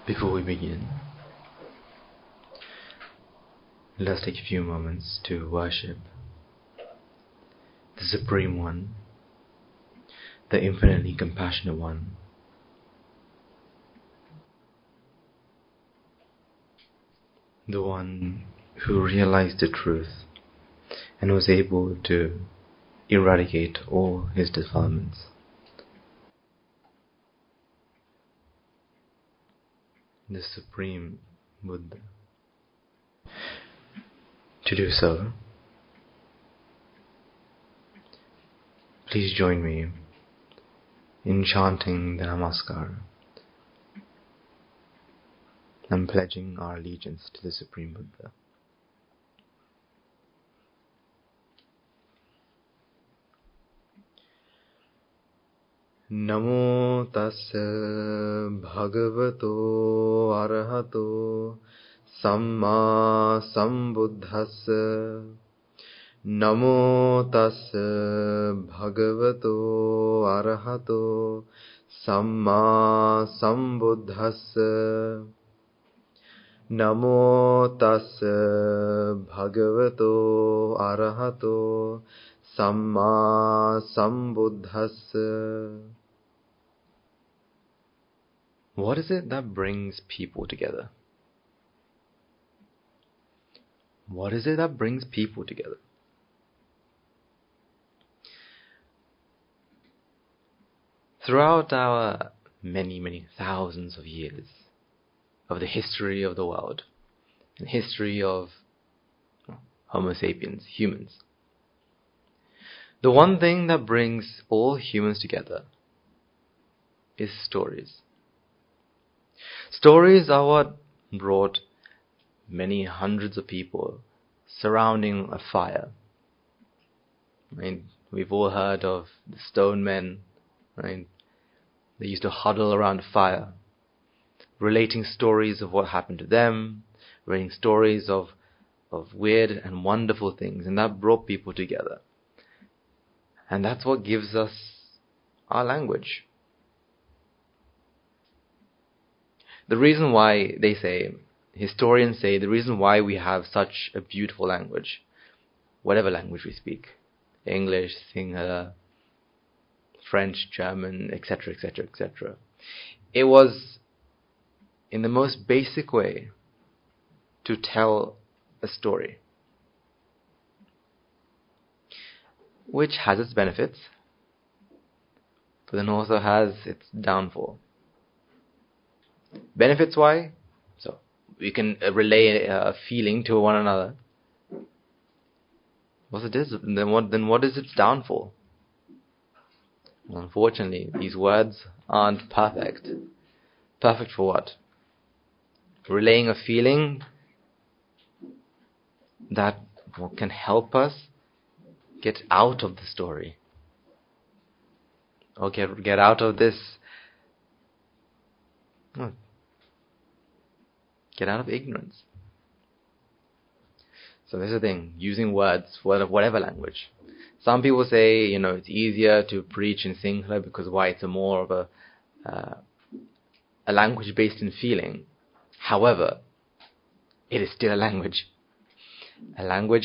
Before we begin, let's take a few moments to worship the Supreme One, the infinitely compassionate One, the One who realized the truth and was able to eradicate all his defilements. The Supreme Buddha. To do so, please join me in chanting the Namaskar and pledging our allegiance to the Supreme Buddha. Namo tassa bhagavato arahato samma sambuddhassa. Namo tassa bhagavato arahato samma sambuddhassa. Namo tassa bhagavato arahato samma sambuddhassa. What is it that brings people together? What is it that brings people together? Throughout our many thousands of years of the history of the world and history of Homo sapiens, humans, the one thing that brings all humans together is stories. Stories are what brought many hundreds of people surrounding a fire. We've all heard of the stone men, right? They used to huddle around a fire, relating stories of what happened to them, relating stories of weird and wonderful things, and that brought people together. And that's what gives us our language. The reason why historians say, the reason why we have such a beautiful language, whatever language we speak, English, Sinhala, French, German, etc., it was in the most basic way to tell a story, which has its benefits, but then also has its downfall. Benefits why? So we can relay a feeling to one another. Then what is its downfall? Well, unfortunately, these words aren't perfect. Perfect for what? Relaying a feeling that can help us get out of the story, or get out of this. Get out of ignorance. So this is the thing, using words, whatever language. Some people say, it's easier to preach in Sinhala because why? It's more of a language based in feeling. However, it is still a language. A language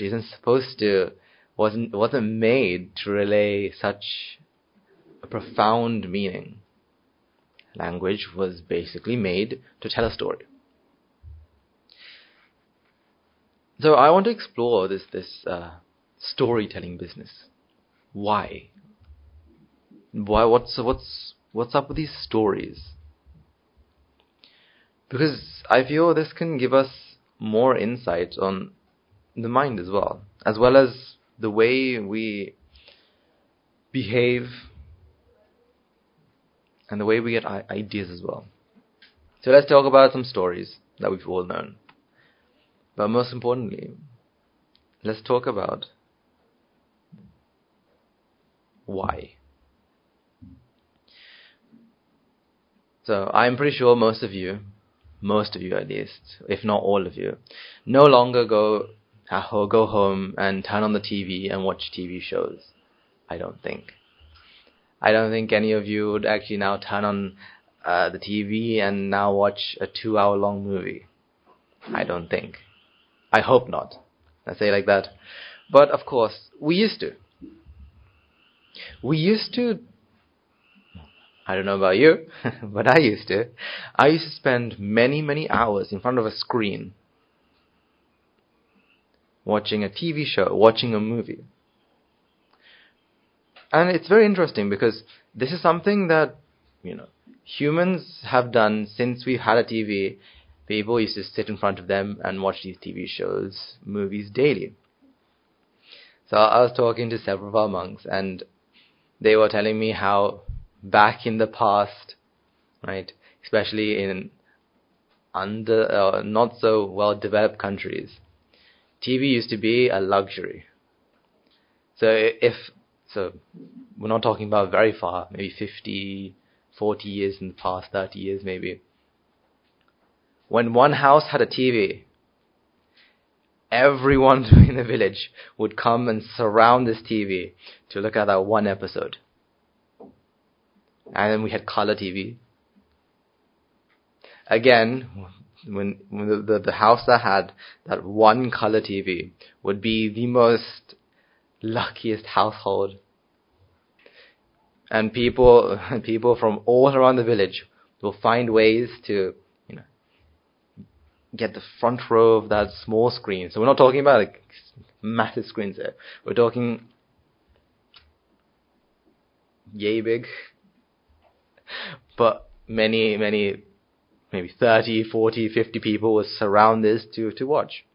wasn't made to relay such a profound meaning. Language was basically made to tell a story. So I want to explore this storytelling business. Why? What's up with these stories? Because I feel this can give us more insight on the mind as well as the way we behave and the way we get ideas as well. So let's talk about some stories that we've all known. But most importantly, let's talk about why. So I'm pretty sure most of you at least, if not all of you, no longer go home and turn on the TV and watch TV shows. I don't think any of you would actually now turn on the TV and now watch a 2 hour long movie. I don't think. I hope not. I say it like that. But of course, we used to. We used to, I don't know about you, but I used to. I used to spend many, many hours in front of a screen watching a TV show, watching a movie. And it's very interesting because this is something that, humans have done since we've had a TV. People used to sit in front of them and watch these TV shows, movies daily. So I was talking to several of our monks, and they were telling me how back in the past, right, especially in not so well developed countries, TV used to be a luxury. So we're not talking about very far, maybe 50, 40 years in the past, 30 years maybe. When one house had a TV, everyone in the village would come and surround this TV to look at that one episode. And then we had color TV. Again, when the house that had that one color TV would be the most luckiest household. And people from all around the village will find ways to, get the front row of that small screen. So we're not talking about like massive screens there. We're talking yay big. But many, maybe 30, 40, 50 people will surround this to watch.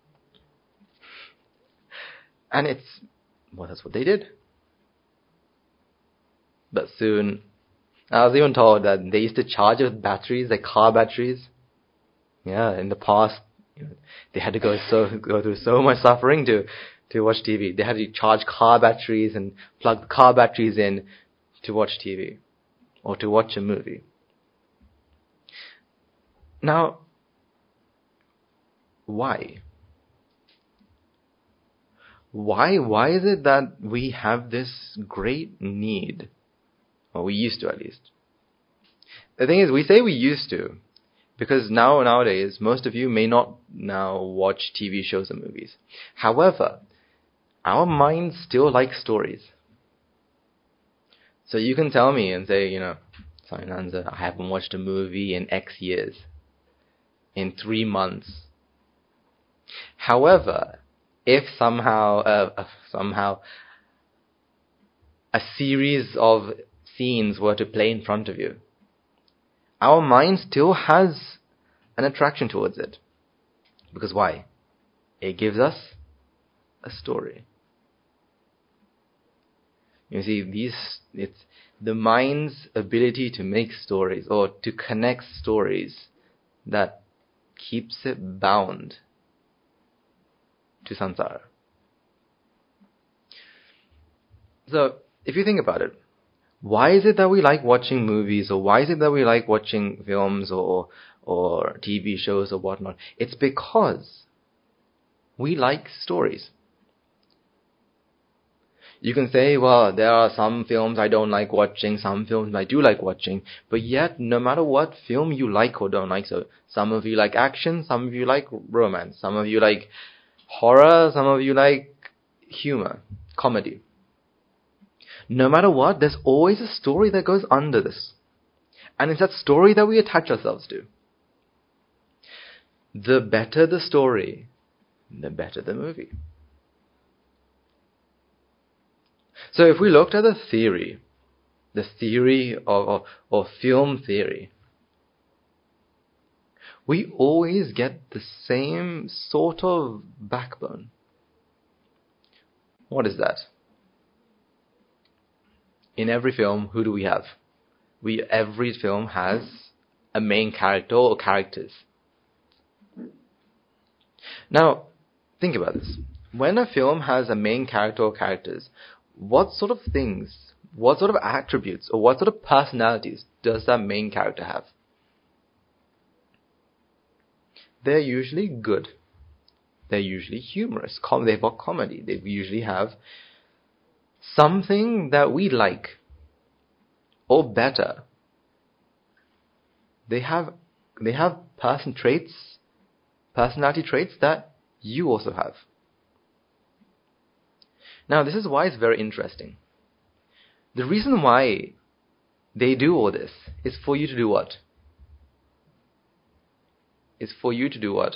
And that's what they did. But soon, I was even told that they used to charge it with batteries, like car batteries. Yeah, in the past, they had to go through so much suffering to watch TV. They had to charge car batteries and plug the car batteries in to watch TV or to watch a movie. Now, why? Why is it that we have this great need? Or we used to, at least. The thing is, we say we used to, because nowadays, most of you may not now watch TV shows and movies. However, our minds still like stories. So you can tell me and say, sorry, Nanza, I haven't watched a movie in X years, in 3 months. However, if somehow a series of scenes were to play in front of you, our mind still has an attraction towards it. Because why? It gives us a story. You see, it's the mind's ability to make stories or to connect stories that keeps it bound to samsara. So, if you think about it, why is it that we like watching movies, or why is it that we like watching films or TV shows or whatnot? It's because we like stories. You can say, well, there are some films I don't like watching, some films I do like watching, but yet, no matter what film you like or don't like, so some of you like action, some of you like romance, some of you like horror, some of you like humor, comedy. No matter what, there's always a story that goes under this. And it's that story that we attach ourselves to. The better the story, the better the movie. So if we looked at the theory of film theory, we always get the same sort of backbone. What is that? In every film, who do we have? Every film has a main character or characters. Now, think about this. When a film has a main character or characters, what sort of things, what sort of attributes, or what sort of personalities does that main character have? They're usually good. They're usually humorous. They've got comedy. They usually have something that we like, or better, they have personality traits that you also have. Now, this is why it's very interesting. The reason why they do all this is for you to do what? Is for you to do what?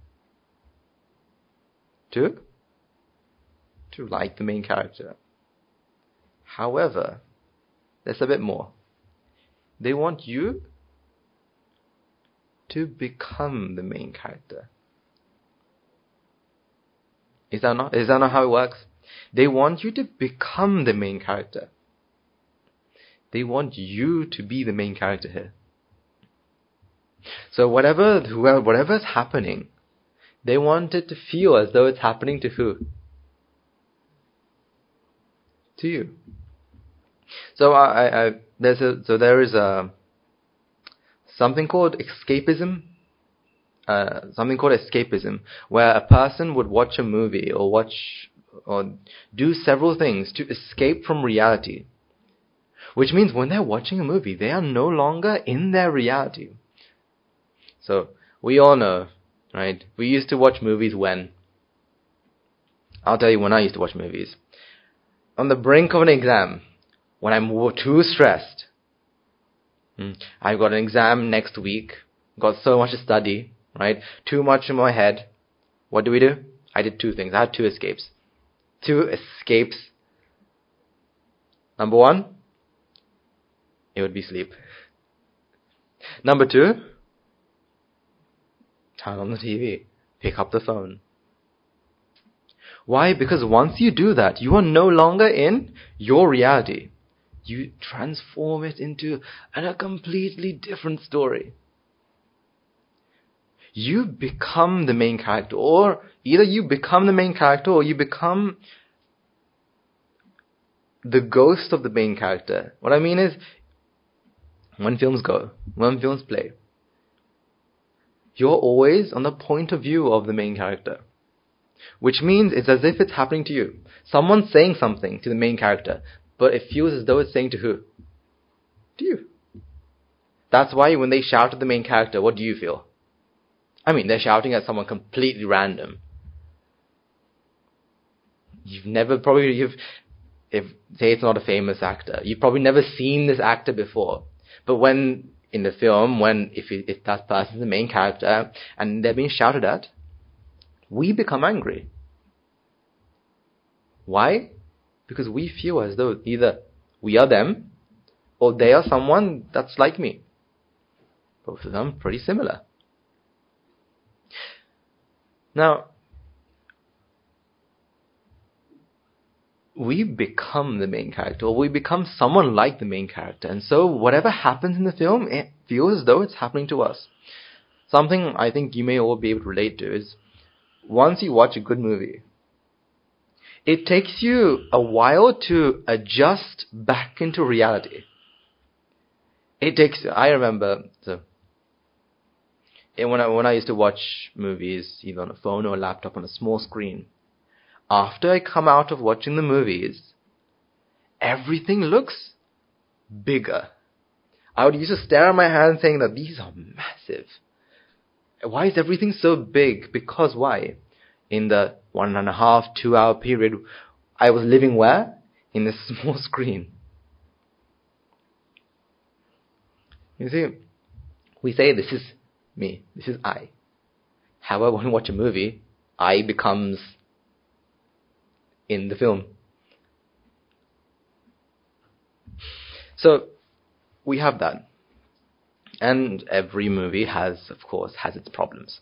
To like the main character. However, there's a bit more. They want you to become the main character. Is that not how it works? They want you to become the main character. They want you to be the main character here. So whatever's happening, they want it to feel as though it's happening to who? To you. So there is something called escapism. Where a person would watch a movie or do several things to escape from reality. Which means when they're watching a movie, they are no longer in their reality. So we all know, right? We used to watch movies when? I'll tell you when I used to watch movies. On the brink of an exam, when I'm too stressed. I've got an exam next week, got so much to study, right? Too much in my head. What do? I did two things. I had two escapes. Number one, it would be sleep. Number two, turn on the TV, pick up the phone. Why? Because once you do that, you are no longer in your reality. You transform it into a completely different story. You become the main character, or either you become the main character or you become the ghost of the main character. What I mean is, when films play, you're always on the point of view of the main character. Which means it's as if it's happening to you. Someone's saying something to the main character, but it feels as though it's saying to who? To you. That's why when they shout at the main character, what do you feel? I mean, they're shouting at someone completely random. If say it's not a famous actor, you've probably never seen this actor before. But when in the film, if that person's the main character and they're being shouted at, we become angry. Why? Because we feel as though either we are them or they are someone that's like me. Both of them pretty similar. Now, we become the main character, or we become someone like the main character. And so whatever happens in the film, it feels as though it's happening to us. Something I think you may all be able to relate to is, once you watch a good movie, it takes you a while to adjust back into reality. I remember, when I used to watch movies, either on a phone or a laptop on a small screen, after I come out of watching the movies, everything looks bigger. I would used to stare at my hands saying that these are massive. Why is everything so big? Because why? In the 1.5, 2 hour period, I was living where? In this small screen. You see, we say this is me, this is I. However, when we watch a movie, I becomes in the film. So, we have that. And every movie has its problems.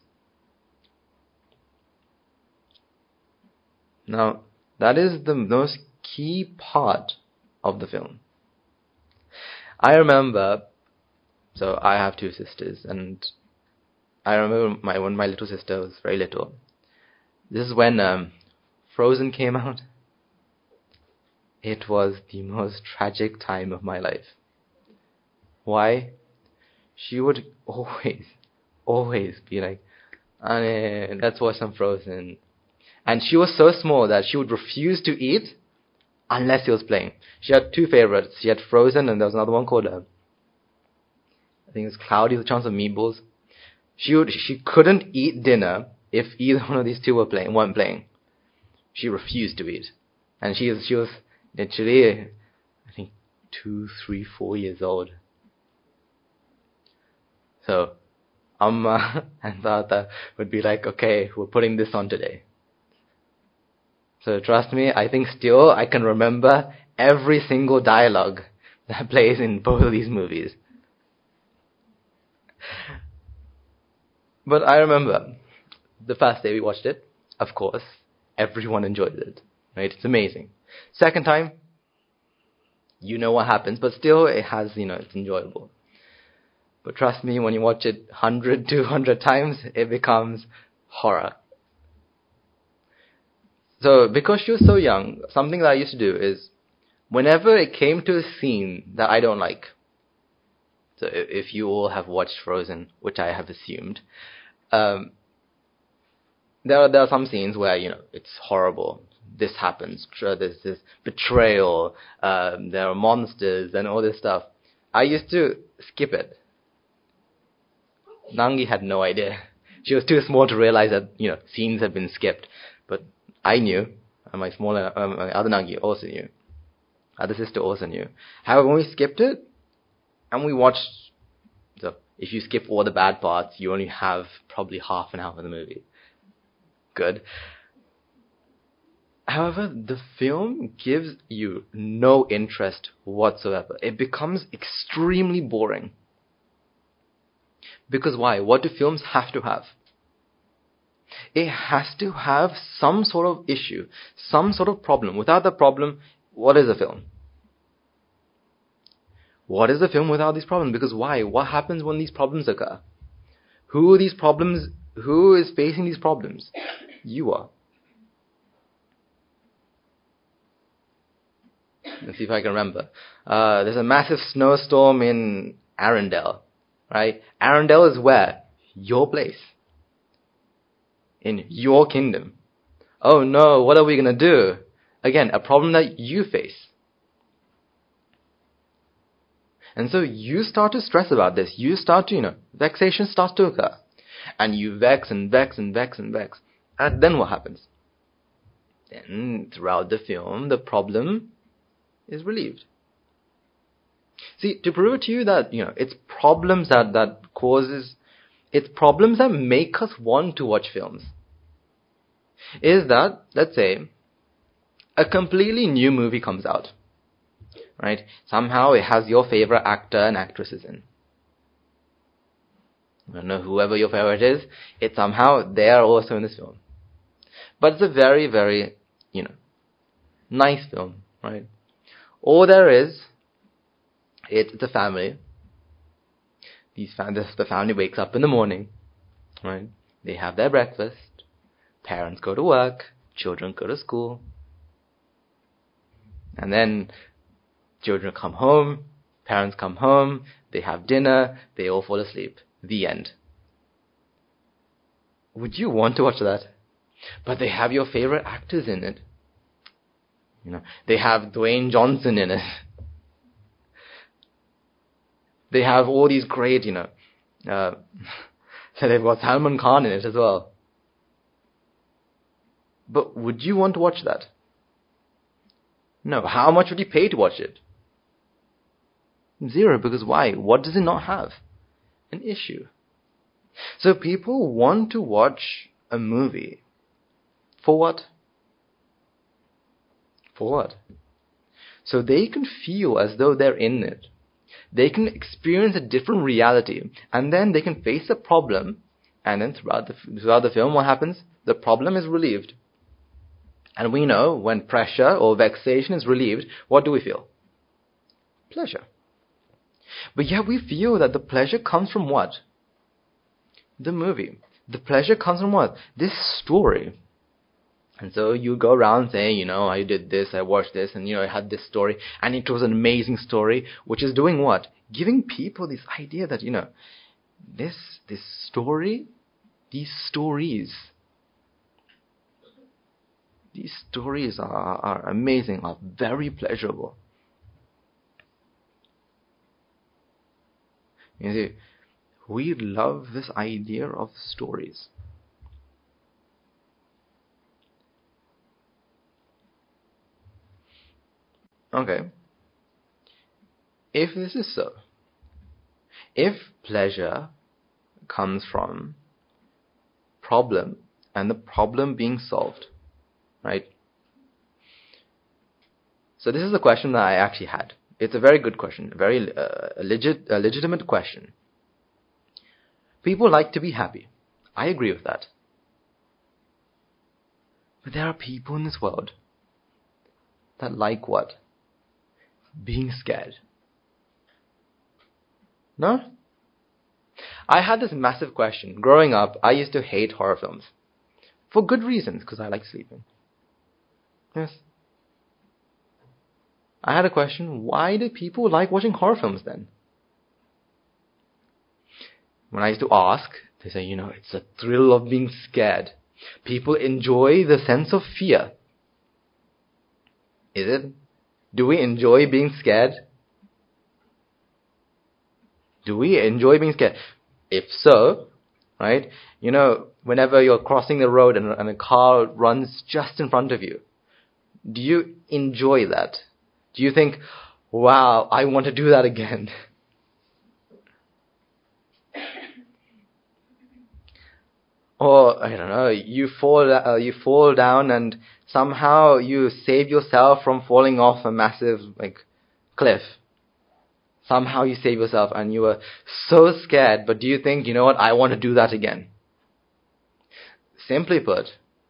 Now, that is the most key part of the film. I remember, so I have two sisters, and I remember when my little sister was very little. This is when Frozen came out. It was the most tragic time of my life. Why? She would always be like, let's watch some Frozen. And she was so small that she would refuse to eat unless he was playing. She had two favorites. She had Frozen and there was another one called I think it's Cloudy with a Chance of Meatballs. She couldn't eat dinner if either one of these two weren't playing. She refused to eat, and she was literally, I think, 2, 3, 4 years old. So Amma and Tata would be like, okay, we're putting this on today. So trust me, I think still I can remember every single dialogue that plays in both of these movies. But I remember the first day we watched it, of course, everyone enjoyed it. Right? It's amazing. Second time, you know what happens, but still it has, it's enjoyable. But trust me, when you watch it 100, 200 times, it becomes horror. So, because she was so young, something that I used to do is, whenever it came to a scene that I don't like, so if you all have watched Frozen, which I have assumed, there are some scenes where, it's horrible. This happens. There's this betrayal. There are monsters and all this stuff. I used to skip it. Nangi had no idea. She was too small to realize that, scenes had been skipped. But I knew, and my other Nangi also knew. Other sister also knew. However, when we skipped it, and we watched, so if you skip all the bad parts, you only have probably half an hour of the movie. Good. However, the film gives you no interest whatsoever. It becomes extremely boring. Because why? What do films have to have? It has to have some sort of issue, some sort of problem. Without the problem, what is a film? What is a film without these problems? Because why? What happens when these problems occur? Who is facing these problems? You are. Let's see if I can remember. There's a massive snowstorm in Arendelle, right? Arendelle is where? Your place. In your kingdom. Oh no, what are we going to do? Again, a problem that you face. And so you start to stress about this. You start to, vexation starts to occur. And you vex and vex and vex and vex. And then what happens? Then, throughout the film, the problem is relieved. See, to prove it to you that, it's problems it's problems that make us want to watch films. Is that, let's say, a completely new movie comes out. Right? Somehow it has your favorite actor and actresses in. I don't know, whoever your favorite is, they are also in this film. But it's a very, very, nice film, right? All there is, it's a family. The family wakes up in the morning, right? They have their breakfast. Parents go to work. Children go to school. And then children come home. Parents come home. They have dinner. They all fall asleep. The end. Would you want to watch that? But they have your favorite actors in it. They have Dwayne Johnson in it. They have all these great, so they've got Salman Khan in it as well. But would you want to watch that? No. How much would you pay to watch it? 0, because why? What does it not have? An issue. So people want to watch a movie. For what? For what? So they can feel as though they're in it. They can experience a different reality, and then they can face a problem, and then throughout the film, what happens? The problem is relieved. And we know when pressure or vexation is relieved, what do we feel? Pleasure. But yet we feel that the pleasure comes from what? The movie. The pleasure comes from what? This story. And so you go around saying, I did this, I watched this, and, I had this story, and it was an amazing story, which is doing what? Giving people this idea that, this story, these stories are amazing, are very pleasurable. You see, We love this idea of stories. Okay. If this is so, if pleasure comes from problem and the problem being solved, right? So this is a question that I actually had. It's a very good question, a very legitimate question. People like to be happy. I agree with that. But there are people in this world that like what? Being scared. No? I had this massive question. Growing up, I used to hate horror films. For good reasons, because I like sleeping. Yes. I had a question, why do people like watching horror films then? When I used to ask, they say, it's a thrill of being scared. People enjoy the sense of fear. Is it? Do we enjoy being scared? Do we enjoy being scared? If so, right, whenever you're crossing the road and a car runs just in front of you, do you enjoy that? Do you think, wow, I want to do that again? Or, I don't know, you fall down and somehow you save yourself from falling off a massive, cliff. Somehow you save yourself and you were so scared, but do you think, you know what, I want to do that again? Simply put,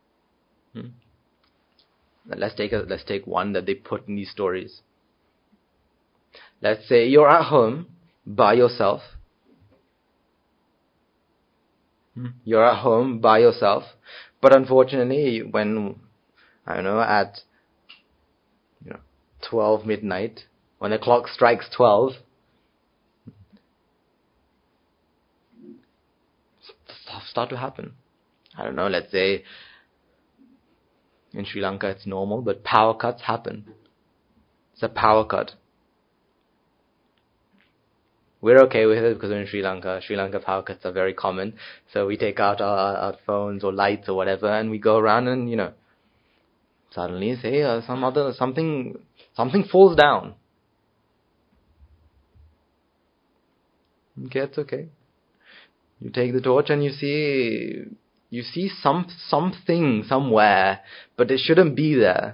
let's take one that they put in these stories. Let's say you're at home by yourself. You're at home by yourself, but unfortunately, when at 12 midnight, when the clock strikes 12, stuff start to happen. I don't know. Let's say in Sri Lanka it's normal, but power cuts happen. It's a power cut. We're okay with it because we're in Sri Lanka. Sri Lanka power cuts are very common. So we take out our phones or lights or whatever and we go around and, suddenly say something falls down. Okay, it's okay. You take the torch and you see something somewhere, but it shouldn't be there.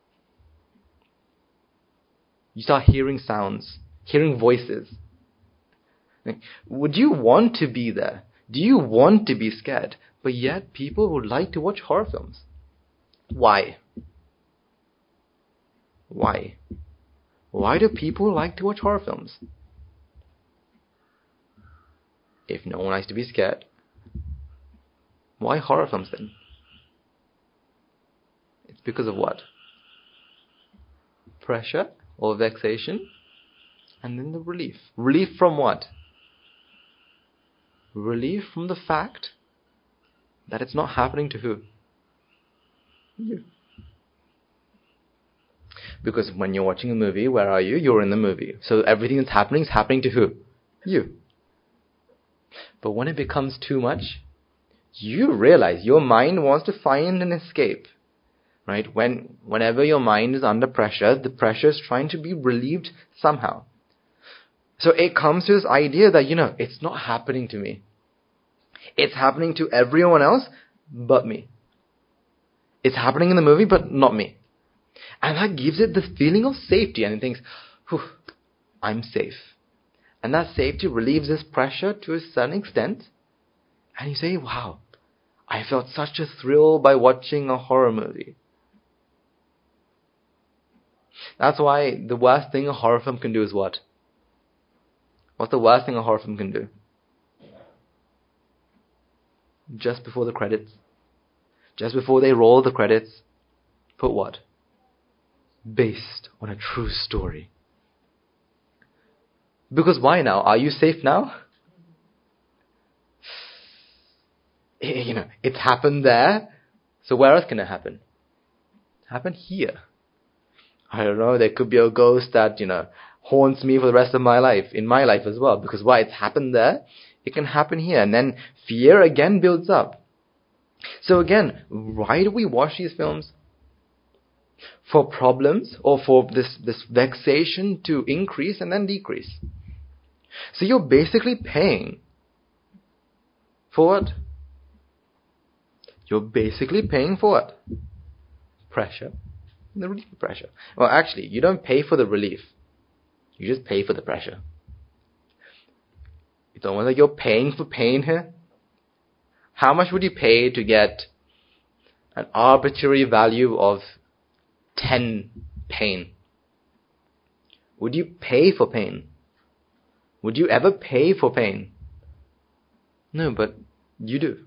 You start hearing sounds, hearing voices. Would you want to be there? Do you want to be scared? But yet people would like to watch horror films. Why? Why? Why do people like to watch horror films? If no one likes to be scared, why horror films then? It's because of what? Pressure or vexation? And then the relief. Relief from what? Relief from the fact that it's not happening to who? You. Because when you're watching a movie, where are you? You're in the movie. So everything that's happening is happening to who? You. But when it becomes too much, you realize your mind wants to find an escape. Right? Whenever your mind is under pressure, the pressure is trying to be relieved somehow. So it comes to this idea that, it's not happening to me. It's happening to everyone else but me. It's happening in the movie but not me. And that gives it this feeling of safety. And it thinks, I'm safe. And that safety relieves this pressure to a certain extent. And you say, wow, I felt such a thrill by watching a horror movie. That's why the worst thing a horror film can do is what? What's the worst thing a horror film can do? Just before the credits. Just before they roll the credits, put what? Based on a true story. Because why now? Are you safe now? It's happened there. So where else can it happen? Happen here. I don't know, there could be a ghost that, haunts me for the rest of my life, in my life as well. Because why? It's happened there. It can happen here, and then fear again builds up. So again, why do we watch these films? For problems, or for this vexation to increase and then decrease. So you're basically paying for what? You're basically paying for what? Pressure. The relief of pressure. Well, actually, you don't pay for the relief. You just pay for the pressure. You don't want that you're paying for pain here? How much would you pay to get an arbitrary value of 10 pain? Would you pay for pain? Would you ever pay for pain? No, but you do.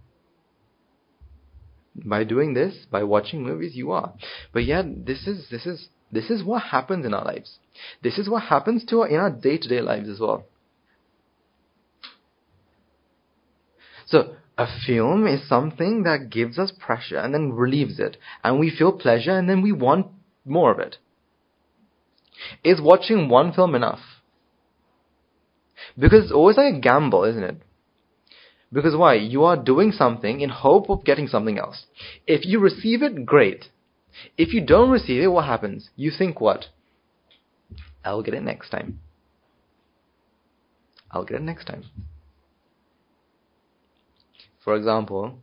By doing this, by watching movies, you are. But yet, this is what happens in our lives. This is what happens in our day-to-day lives as well. So, a film is something that gives us pressure and then relieves it. And we feel pleasure and then we want more of it. Is watching one film enough? Because it's always like a gamble, isn't it? Because why? You are doing something in hope of getting something else. If you receive it, great. If you don't receive it, what happens? You think what? I'll get it next time. I'll get it next time. For example,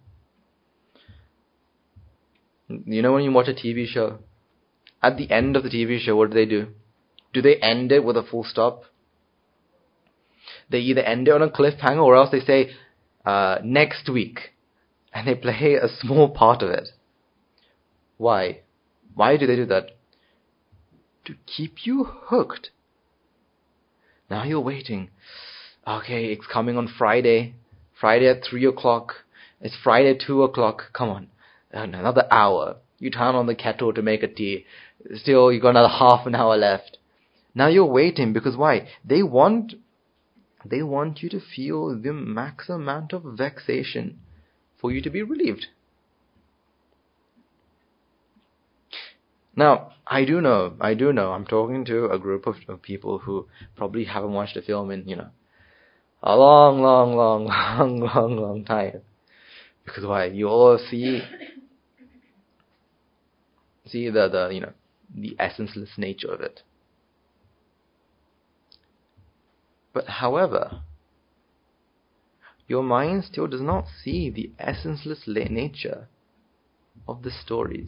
you know when you watch a TV show, at the end of the TV show, what do? Do they end it with a full stop? They either end it on a cliffhanger or else they say, next week. And they play a small part of it. Why? Why do they do that? To keep you hooked. Now you're waiting. Okay, it's coming on Friday. Friday at 3 o'clock. It's Friday at 2 o'clock. Come on. Another hour. You turn on the kettle to make a tea. Still, you got another half an hour left. Now you're waiting because why? They want you to feel the max amount of vexation for you to be relieved. Now, I do know, I'm talking to a group of people who probably haven't watched a film in, a long time. Because why? You all see the essenceless nature of it. But however, your mind still does not see the essenceless nature of the stories.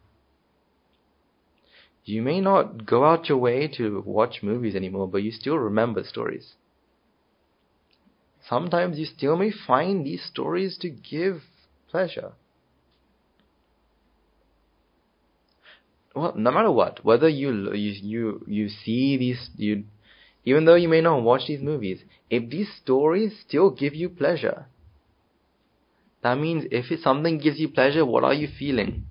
You may not go out your way to watch movies anymore, but you still remember stories. Sometimes you still may find these stories to give pleasure. Well, no matter what, whether you see these, even though you may not watch these movies, if these stories still give you pleasure, that means if something gives you pleasure, what are you feeling?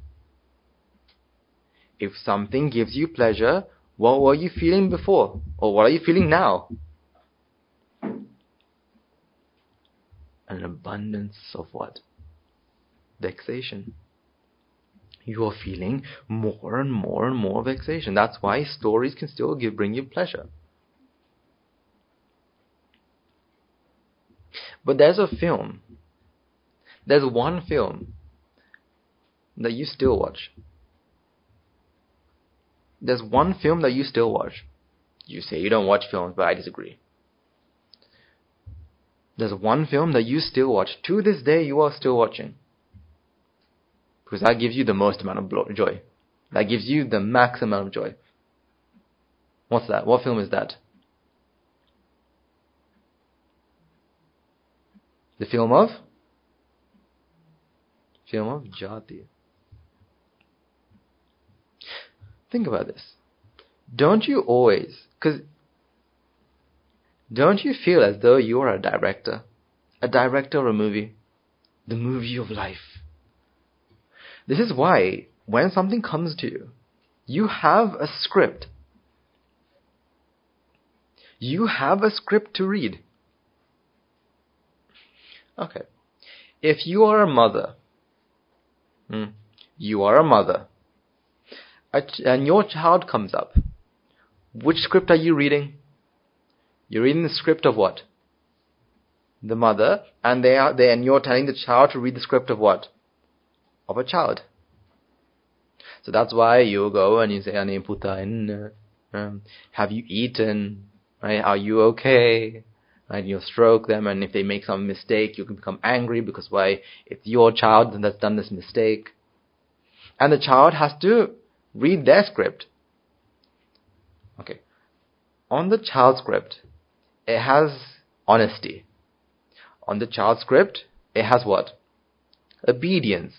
If something gives you pleasure, what were you feeling before? Or what are you feeling now? An abundance of what? Vexation. You are feeling more and more vexation. That's why stories can still bring you pleasure. But there's a film. There's one film that you still watch. There's one film that you still watch. You say you don't watch films, but I disagree. There's one film that you still watch. To this day, you are still watching. Because that gives you the most amount of joy. That gives you the max amount of joy. What's that? What film is that? The film of? Film of Jati. Think about this. Don't you feel as though you are a director of a movie, the movie of life? This is why when something comes to you, you have a script. You have a script to read. Okay. If you are a mother, and your child comes up, which script are you reading? You're reading the script of what? the mother, and and you're telling the child to read the script of what? Of a child. So that's why you go and you say, "Ane putain, have you eaten? Right? Are you okay?" Right? You stroke them, and if they make some mistake, you can become angry because why? It's your child that's done this mistake, and the child has to read their script. Okay, on the child script, it has honesty. On the child script, it has what? Obedience.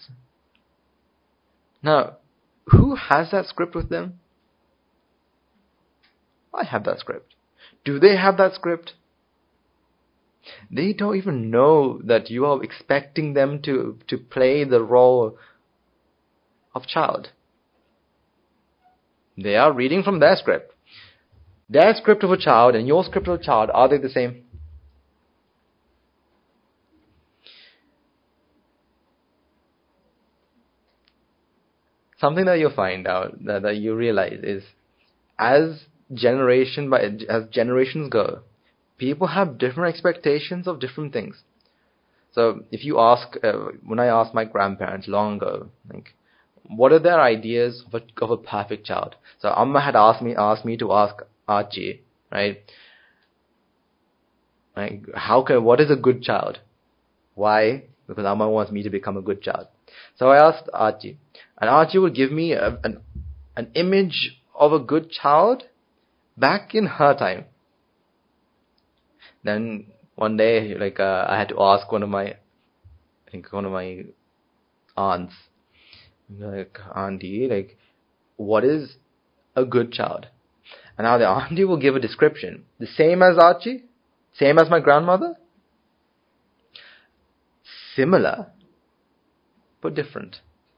Now, who has that script with them? I have that script. Do they have that script? They don't even know that you are expecting them to play the role of child. They are reading from their script. Their script of a child and your script of a child, are they the same? Something that you'll find out, that you realize is, as generations go, people have different expectations of different things. So if you ask, when I asked my grandparents long ago, like, what are their ideas of a perfect child? So Amma had asked me to ask Archie, right? Like, what is a good child? Why? Because Amma wants me to become a good child. So I asked Archie, and Archie would give me an image of a good child back in her time. Then one day, I had to ask one of my aunts, like, "Auntie, like, what is a good child?" And now the auntie will give a description, the same as Archie, same as my grandmother, similar but different.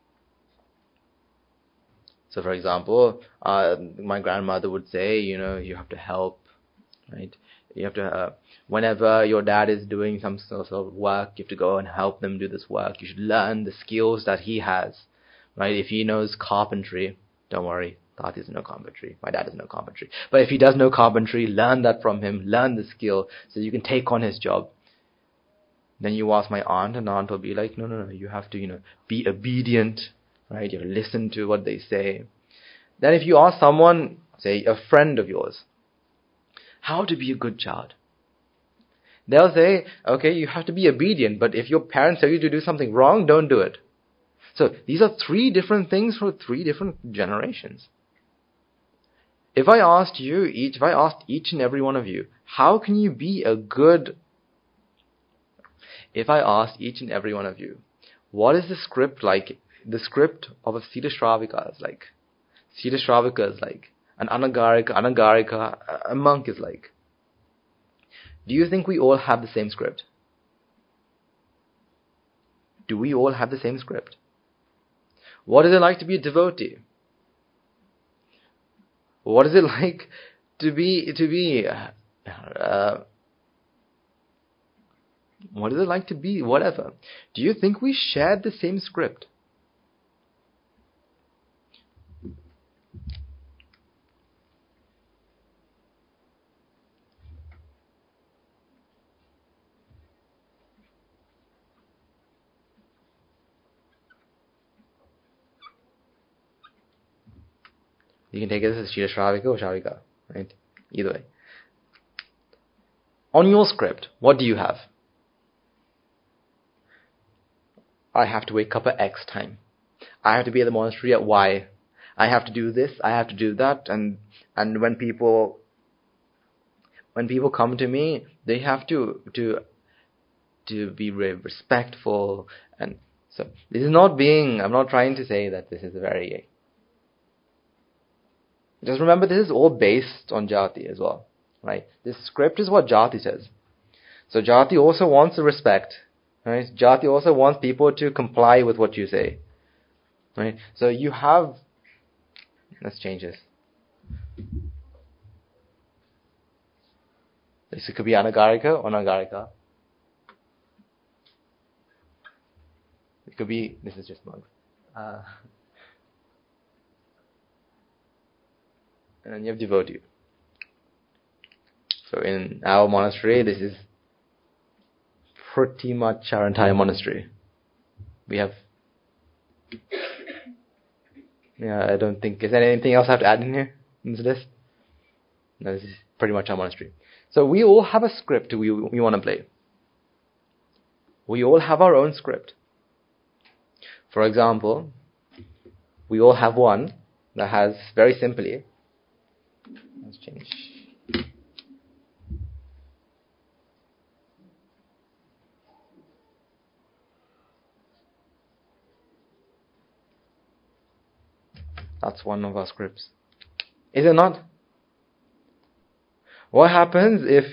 So, for example, my grandmother would say, you have to help, right? You have to, whenever your dad is doing some sort of work, you have to go and help them do this work. You should learn the skills that he has, right? If he knows carpentry, don't worry, Tati doesn't know carpentry. My dad doesn't know carpentry. But if he does know carpentry, learn that from him, learn the skill so you can take on his job. Then you ask my aunt, and aunt will be like, no, you have to, be obedient, right? You have to listen to what they say. Then if you ask someone, say a friend of yours, how to be a good child, they'll say, okay, you have to be obedient, but if your parents tell you to do something wrong, don't do it. So these are three different things for three different generations. If I asked each and every one of you, how can you be a good... If I asked each and every one of you, what is the script like? The script of a Siddha Shravika is like. Siddha Shravika is like. An Anagarika, a monk is like. Do you think we all have the same script? Do we all have the same script? What is it like to be a devotee? What is it like to be what is it like to be whatever? Do you think we shared the same script? You can take it as Siddha Shravika or Shavika, right? Either way. On your script, what do you have? I have to wake up at X time. I have to be at the monastery at Y. I have to do this, I have to do that, and when people come to me, they have to be very respectful. And so this is not I'm not trying to say that this is very... Just remember, this is all based on Jati as well, right? This script is what Jati says. So Jati also wants the respect, right? Jati also wants people to comply with what you say, right? So you have... Let's change this. This could be Anagarika or Nagarika. It could be... This is just monks. And then you have devotee. So in our monastery, this is pretty much our entire monastery. We have... Yeah, I don't think... Is there anything else I have to add in here, in this list? No, this is pretty much our monastery. So we all have a script we want to play. We all have our own script. For example, we all have one that has, very simply... Let's change... That's one of our scripts. Is it not? What happens if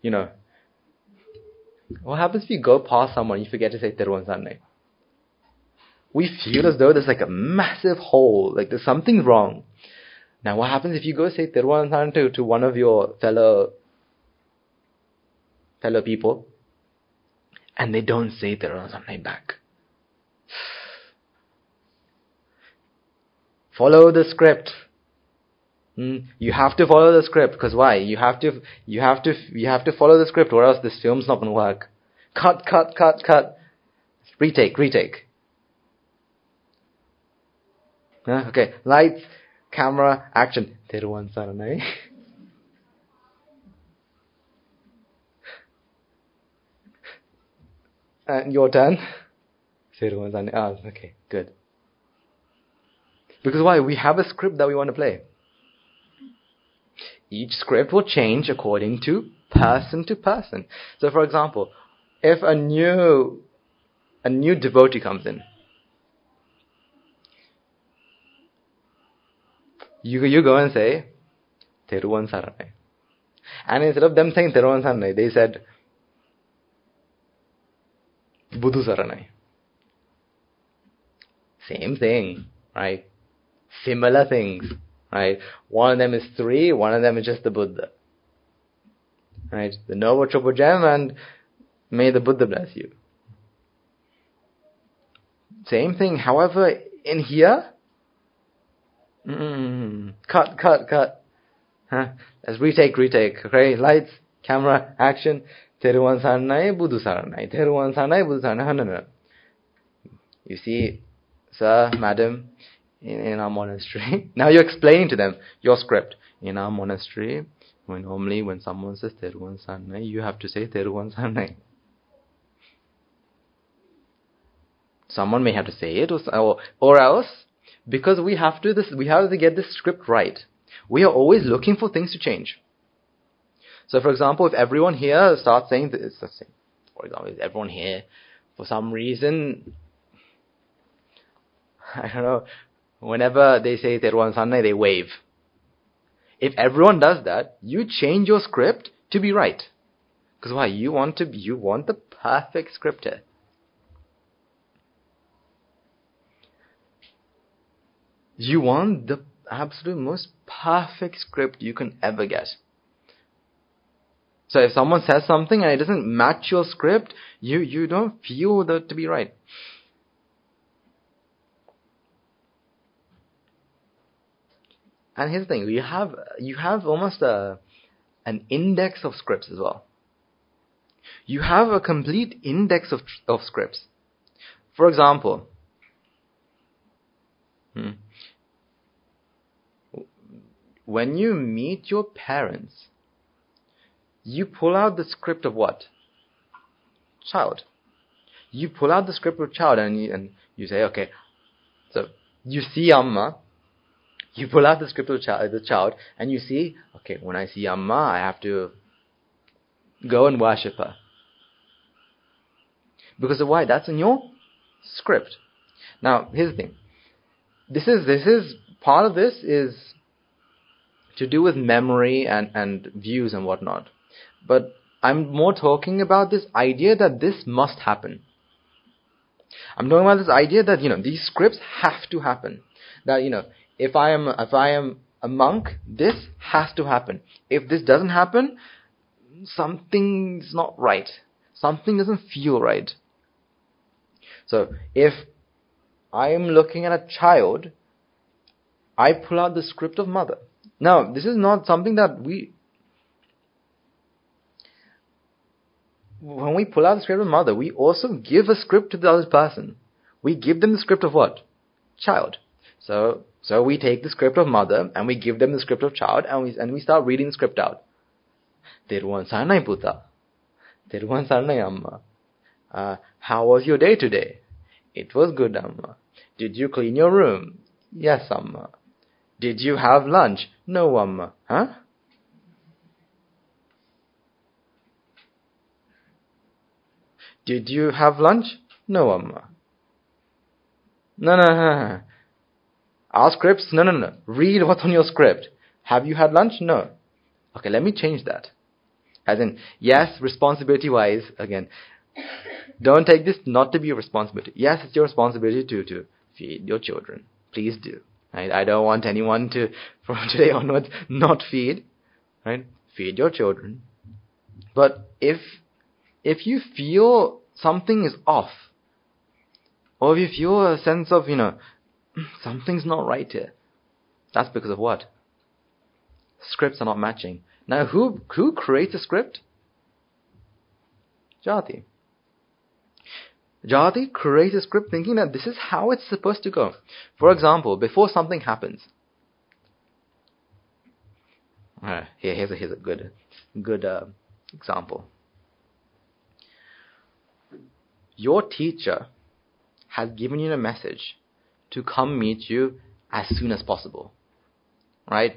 you go past someone and you forget to say Thiruvan Sarnai? We feel as though there's like a massive hole, like there's something wrong. Now what happens if you go say Thiruvan Sarnai to one of your fellow people and they don't say Thiruvan Sarnai back? Follow the script. You have to follow the script, because why? You have to follow the script, or else this film's not going to work. Cut. Retake. Okay, lights, camera, action. Thiruvan Sarnai. And your turn. Thiruvan Sarnai. Okay, good. Because why? We have a script that we want to play. Each script will change according to person. So for example, if a new devotee comes in, you go and say Thiruvan Sarnai. And instead of them saying Thiruvan Sarnai, they said Buddhu Saranai. Same thing, right? Similar things, right? One of them is 3, one of them is just the Buddha. Right? The Novo Triple Gem and may the Buddha bless you. Same thing. However, in here, cut. Let's retake. Okay, lights, camera, action. Thiruvan Sarnai, Buddhu Saranai. Thiruvan Sarnai, Buddhu Saranai. No. You see, sir, madam, in our monastery. Now you're explaining to them your script. In our monastery, when someone says Thiruvan Sarnai, you have to say Thiruvan Sarnai. Someone may have to say it, or else, because we have to get this script right. We are always looking for things to change. So, for example, if everyone here starts saying this, for example, if everyone here, for some reason, I don't know, whenever they say Thiruvan Sarnai, they wave. If everyone does that, you change your script to be right. Because why? You want the perfect script here. You want the absolute most perfect script you can ever get. So if someone says something and it doesn't match your script, you don't feel that to be right. And here's the thing, you have almost an index of scripts as well. You have a complete index of scripts. For example, when you meet your parents, you pull out the script of what? Child. You pull out the script of child and you say, okay, so you see Amma. You pull out the script of the child, and you see, okay, when I see Amma, I have to go and worship her. Because of why? That's in your script. Now, here's the thing. This is part of this is to do with memory and views and whatnot. But I'm more talking about this idea that this must happen. I'm talking about this idea that, these scripts have to happen. That, if I am a monk, this has to happen. If this doesn't happen, something's not right. Something doesn't feel right. So, if I am looking at a child, I pull out the script of mother. Now, this is not something that when we pull out the script of mother, we also give a script to the other person. We give them the script of what? Child. So we take the script of mother and we give them the script of child, and we start reading the script out. Teruwan saranai puta. Teruwan saranai amma. How was your day today? It was good, amma. Did you clean your room? Yes, amma. Did you have lunch? No, amma. Huh? Did you have lunch? No, amma. No. Our scripts? No. Read what's on your script. Have you had lunch? No. Okay, let me change that. As in, yes, responsibility-wise, again, don't take this not to be a responsibility. Yes, it's your responsibility to feed your children. Please do. Right? I don't want anyone to, from today onwards, not feed. Right? Feed your children. But if you feel something is off, or if you feel a sense of, something's not right here, that's because of what? Scripts are not matching. Now, who creates a script? Jati. Jati creates a script thinking that this is how it's supposed to go. For example, before something happens. Here's a good example. Your teacher has given you a message to come meet you as soon as possible. Right?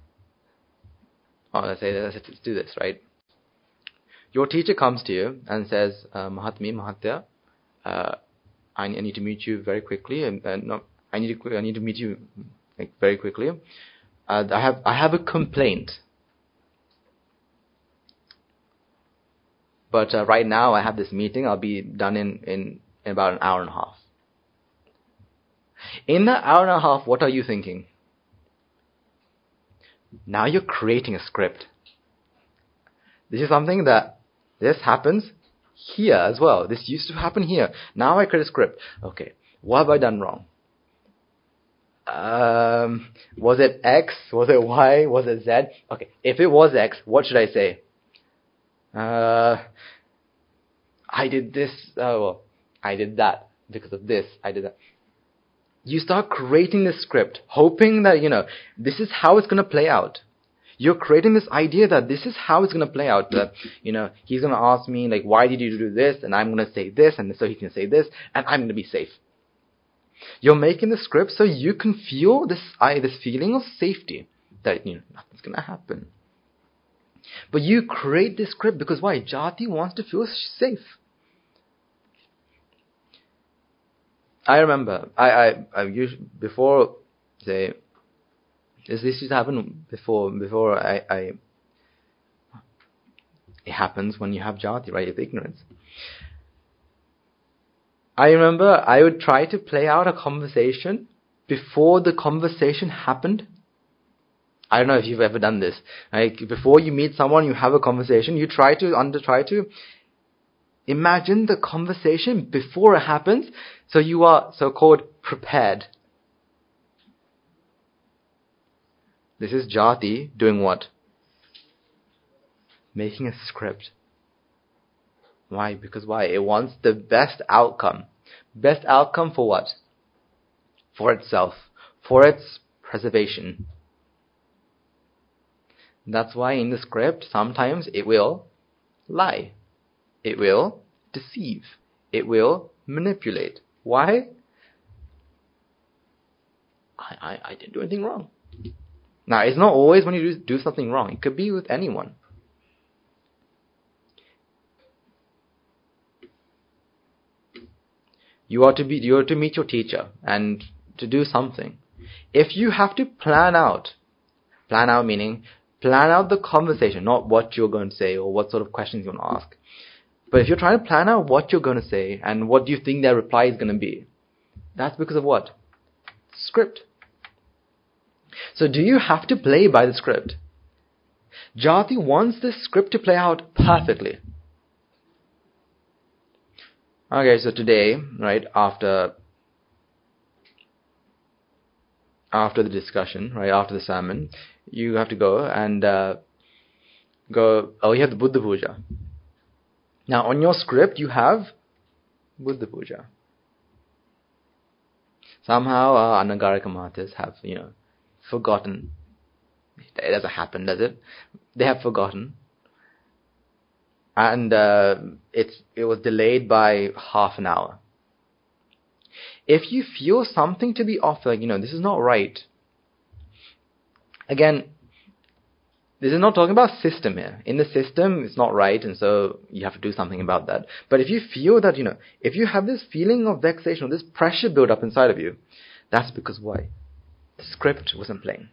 Let's do this, right? Your teacher comes to you and says, Mahatya, I need to meet you very quickly, I need to meet you very quickly. I have a complaint, but right now I have this meeting. I'll be done in about an hour and a half. In that hour and a half, what are you thinking? Now you're creating a script. This is something that this happens here as well. This used to happen here. Now I create a script. Okay, what have I done wrong? Was it X? Was it Y? Was it Z? Okay, if it was X, what should I say? I did this. I did that because of this. I did that. You start creating this script, hoping that, this is how it's going to play out. You're creating this idea that this is how it's going to play out. That, he's going to ask me, why did you do this? And I'm going to say this, and so he can say this, and I'm going to be safe. You're making the script so you can feel this feeling of safety, that, nothing's going to happen. But you create this script because why? Jati wants to feel safe. I remember, I usually, before, say, this used to happen before it happens when you have jati, right? It's ignorance. I remember I would try to play out a conversation before the conversation happened. I don't know if you've ever done this. Before you meet someone, you have a conversation, you try to imagine the conversation before it happens, so you are so-called prepared. This is jati doing what? Making a script. Why? Because why? It wants the best outcome. Best outcome for what? For itself. For its preservation. That's why in the script, sometimes it will lie. It will deceive. It will manipulate. Why? I didn't do anything wrong. Now, it's not always when you do something wrong. It could be with anyone. You are to meet your teacher and to do something. If you have to plan out meaning plan out the conversation, not what you're going to say or what sort of questions you're going to ask. But if you're trying to plan out what you're going to say and what you think their reply is going to be, that's because of what? Script. So do you have to play by the script? Jati wants this script to play out perfectly. Okay, so today, right, after the discussion, right, after the sermon, you have to go and you have the Buddha Puja. Now, on your script, you have Buddha Puja. Somehow, our Anagarika Matas have, forgotten. It doesn't happen, does it? They have forgotten. And it was delayed by half an hour. If you feel something to be off, like, this is not right. Again, this is not talking about system here. In the system, it's not right, and so you have to do something about that. But if you feel that, if you have this feeling of vexation, or this pressure build up inside of you, that's because why? The script wasn't playing.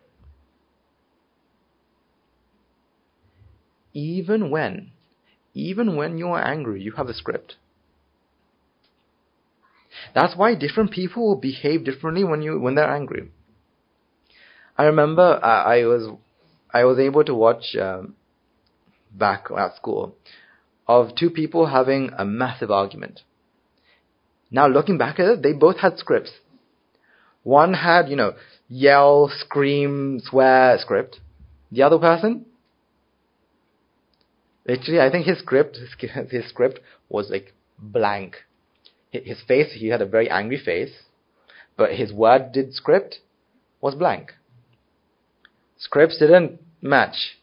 Even when you are angry, you have a script. That's why different people will behave differently when they're angry. I remember I was able to watch back at school of two people having a massive argument. Now looking back at it, they both had scripts. One had, yell, scream, swear script. The other person, literally, I think his script was like blank. His face, he had a very angry face, but his worded script was blank. Scripts didn't match.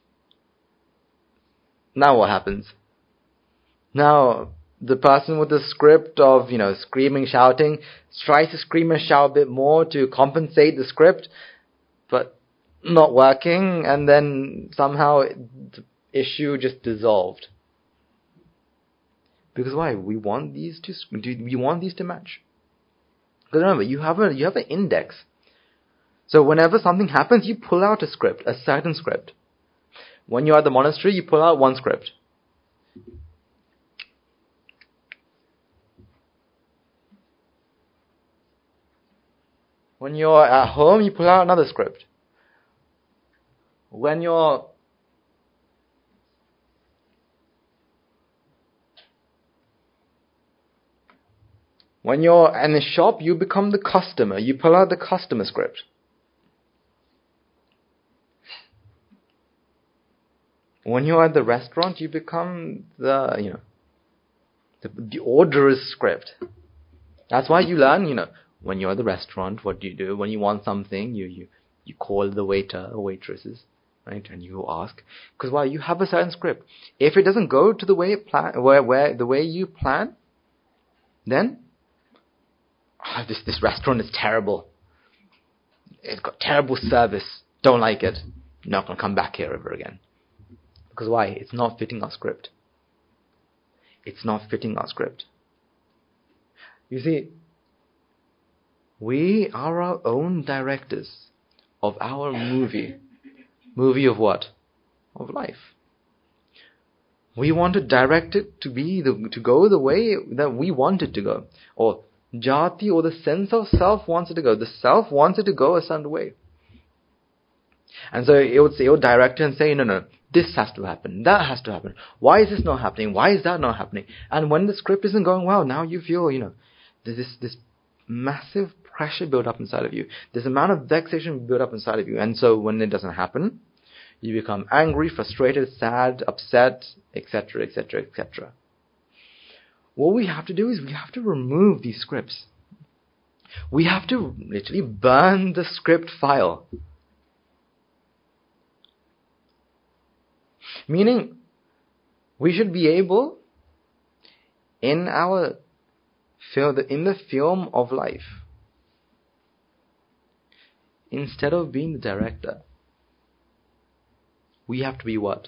Now what happens? Now, the person with the script of, screaming, shouting, tries to scream and shout a bit more to compensate the script, but not working, and then somehow the issue just dissolved. Because why? We want these to match. Because remember, you have an index. So whenever something happens, you pull out a script, a certain script. When you're at the monastery, you pull out one script. When you're at home, you pull out another script. When you're in a shop, you become the customer. You pull out the customer script. When you're at the restaurant, you become the orderer's script. That's why you learn, when you're at the restaurant, what do you do? When you want something, you call the waiter or waitresses, right? And you ask. Because why? You have a certain script. If it doesn't go to the way the way you plan, then this restaurant is terrible. It's got terrible service. Don't like it. Not going to come back here ever again. Because why? It's not fitting our script. It's not fitting our script. You see, we are our own directors of our movie. Movie of what? Of life. We want to direct it to go the way that we want it to go. Or jati, or the sense of self wants it to go. The self wants it to go a certain way. And so it would direct it and say, no, this has to happen, that has to happen. Why is this not happening? Why is that not happening? And when the script isn't going well, now you feel, there's this massive pressure built up inside of you. This amount of vexation built up inside of you. And so when it doesn't happen, you become angry, frustrated, sad, upset, etc., etc., etc. What we have to do is we have to remove these scripts. We have to literally burn the script file. Meaning, we should be able, in the film of life, instead of being the director, we have to be what?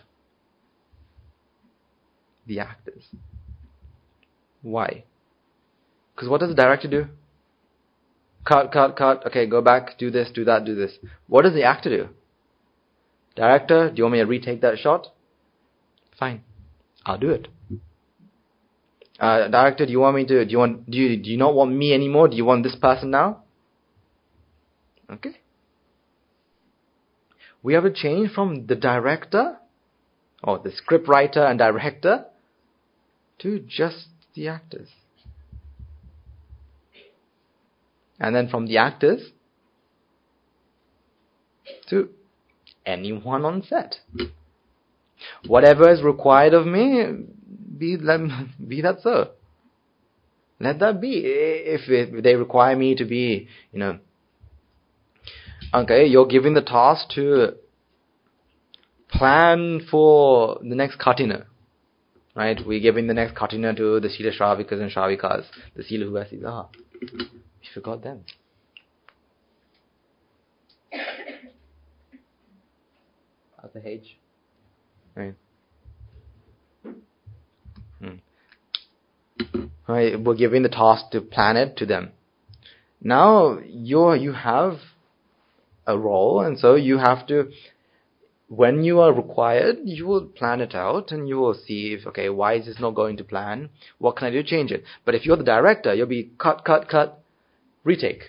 The actors. Why? Because what does the director do? Cut. Okay, go back, do this, do that, do this. What does the actor do? Director, do you want me to retake that shot? Fine, I'll do it. Director, do you not want me anymore? Do you want this person now? Okay. We have to change from the director, or the script writer and director, to just the actors. And then from the actors to anyone on set. Whatever is required of me, be that so. Let that be. If they require me to be, okay, you're giving the task to plan for the next Katina, right? We're giving the next Katina to the Sila Shravikas and Shravikas, the Sila Huvasis. We forgot them. That's a H. Right. Right, we're giving the task to plan it to them. Now you have a role, and so you have to, when you are required, you will plan it out and you will see if, okay, why is this not going to plan? What can I do to change it? But if you're the director, you'll be cut, retake.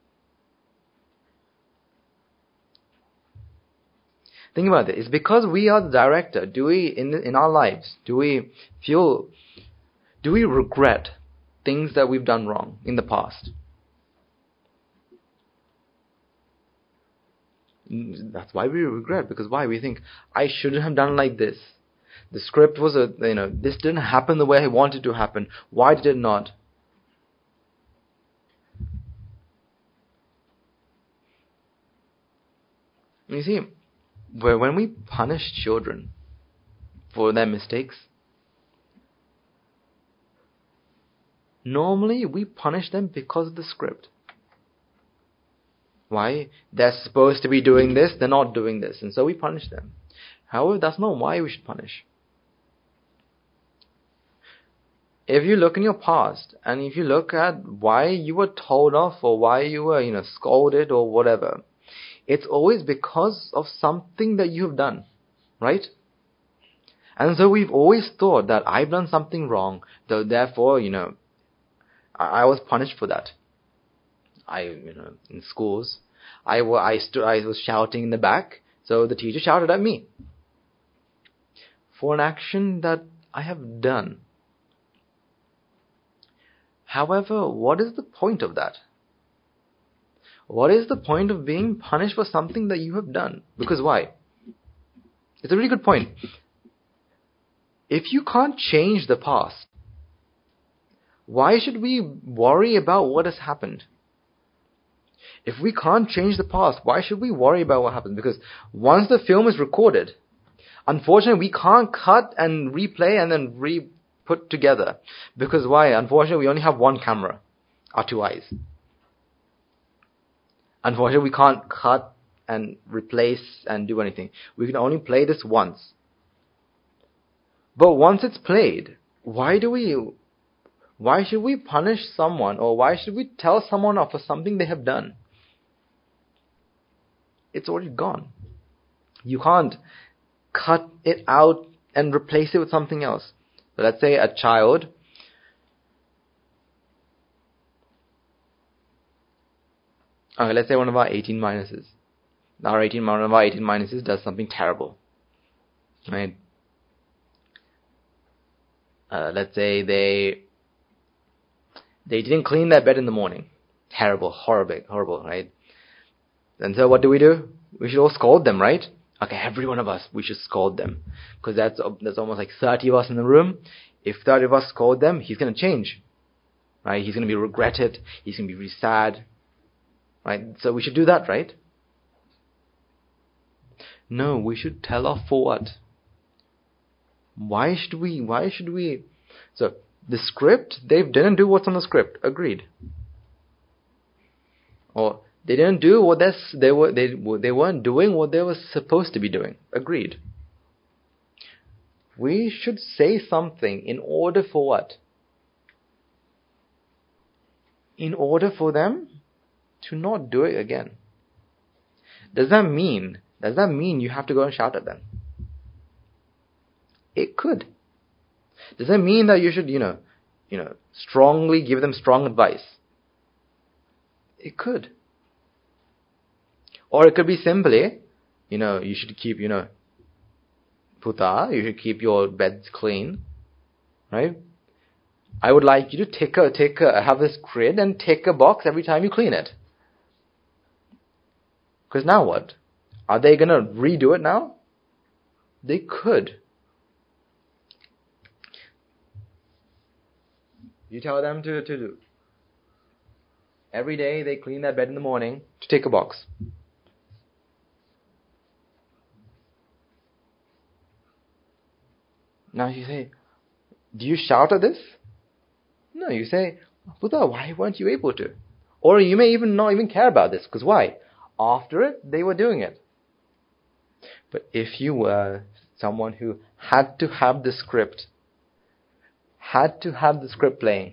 Think about it. It's because we are the director. Do we, in our lives, do we regret things that we've done wrong in the past? That's why we regret. Because why? We think, I shouldn't have done like this. The script was this didn't happen the way I wanted it to happen. Why did it not? You see, when we punish children for their mistakes, normally we punish them because of the script. Why? They're supposed to be doing this, they're not doing this, and so we punish them. However, that's not why we should punish. If you look in your past, and if you look at why you were told off, or why you were, scolded, or whatever, it's always because of something that you've done, right? And so we've always thought that I've done something wrong, therefore, I was punished for that. In schools, I was shouting in the back, so the teacher shouted at me for an action that I have done. However, what is the point of that? What is the point of being punished for something that you have done? Because why? It's a really good point. If you can't change the past, why should we worry about what has happened? If we can't change the past, why should we worry about what happened? Because once the film is recorded, unfortunately, we can't cut and replay and then re-put together. Because why? Unfortunately, we only have one camera, our two eyes. Unfortunately, we can't cut and replace and do anything. We can only play this once. But once it's played, why should we punish someone, or why should we tell someone off for something they have done? It's already gone. You can't cut it out and replace it with something else. So let's say a child, let's say one of our 18 minuses. One of our 18 minuses does something terrible. Right? Let's say they didn't clean their bed in the morning. Terrible, horrible, right? And so what do? We should all scold them, right? Okay, every one of us, we should scold them. Because there's almost like 30 of us in the room. If 30 of us scold them, he's going to change. Right? He's going to be regretted. He's going to be really sad. Right? So we should do that, right? No, we should tell off for what? Why should we? So, the script, they didn't do what's on the script. Agreed. Or they didn't do what they weren't doing what they were supposed to be doing. Agreed. We should say something in order for what? In order for them to not do it again. Does that mean you have to go and shout at them? It could. Does that mean that you should, strongly give them strong advice? It could. Or it could be simply, you should keep, puta, you should keep your beds clean, right? I would like you to have this grid and tick a box every time you clean it. Because now what? Are they going to redo it now? They could. You tell them to do. Every day they clean their bed in the morning to take a box. Now you say, do you shout at this? No, you say, Buddha, why weren't you able to? Or you may even not even care about this, because why? After it, they were doing it. But if you were someone who had to have the script playing,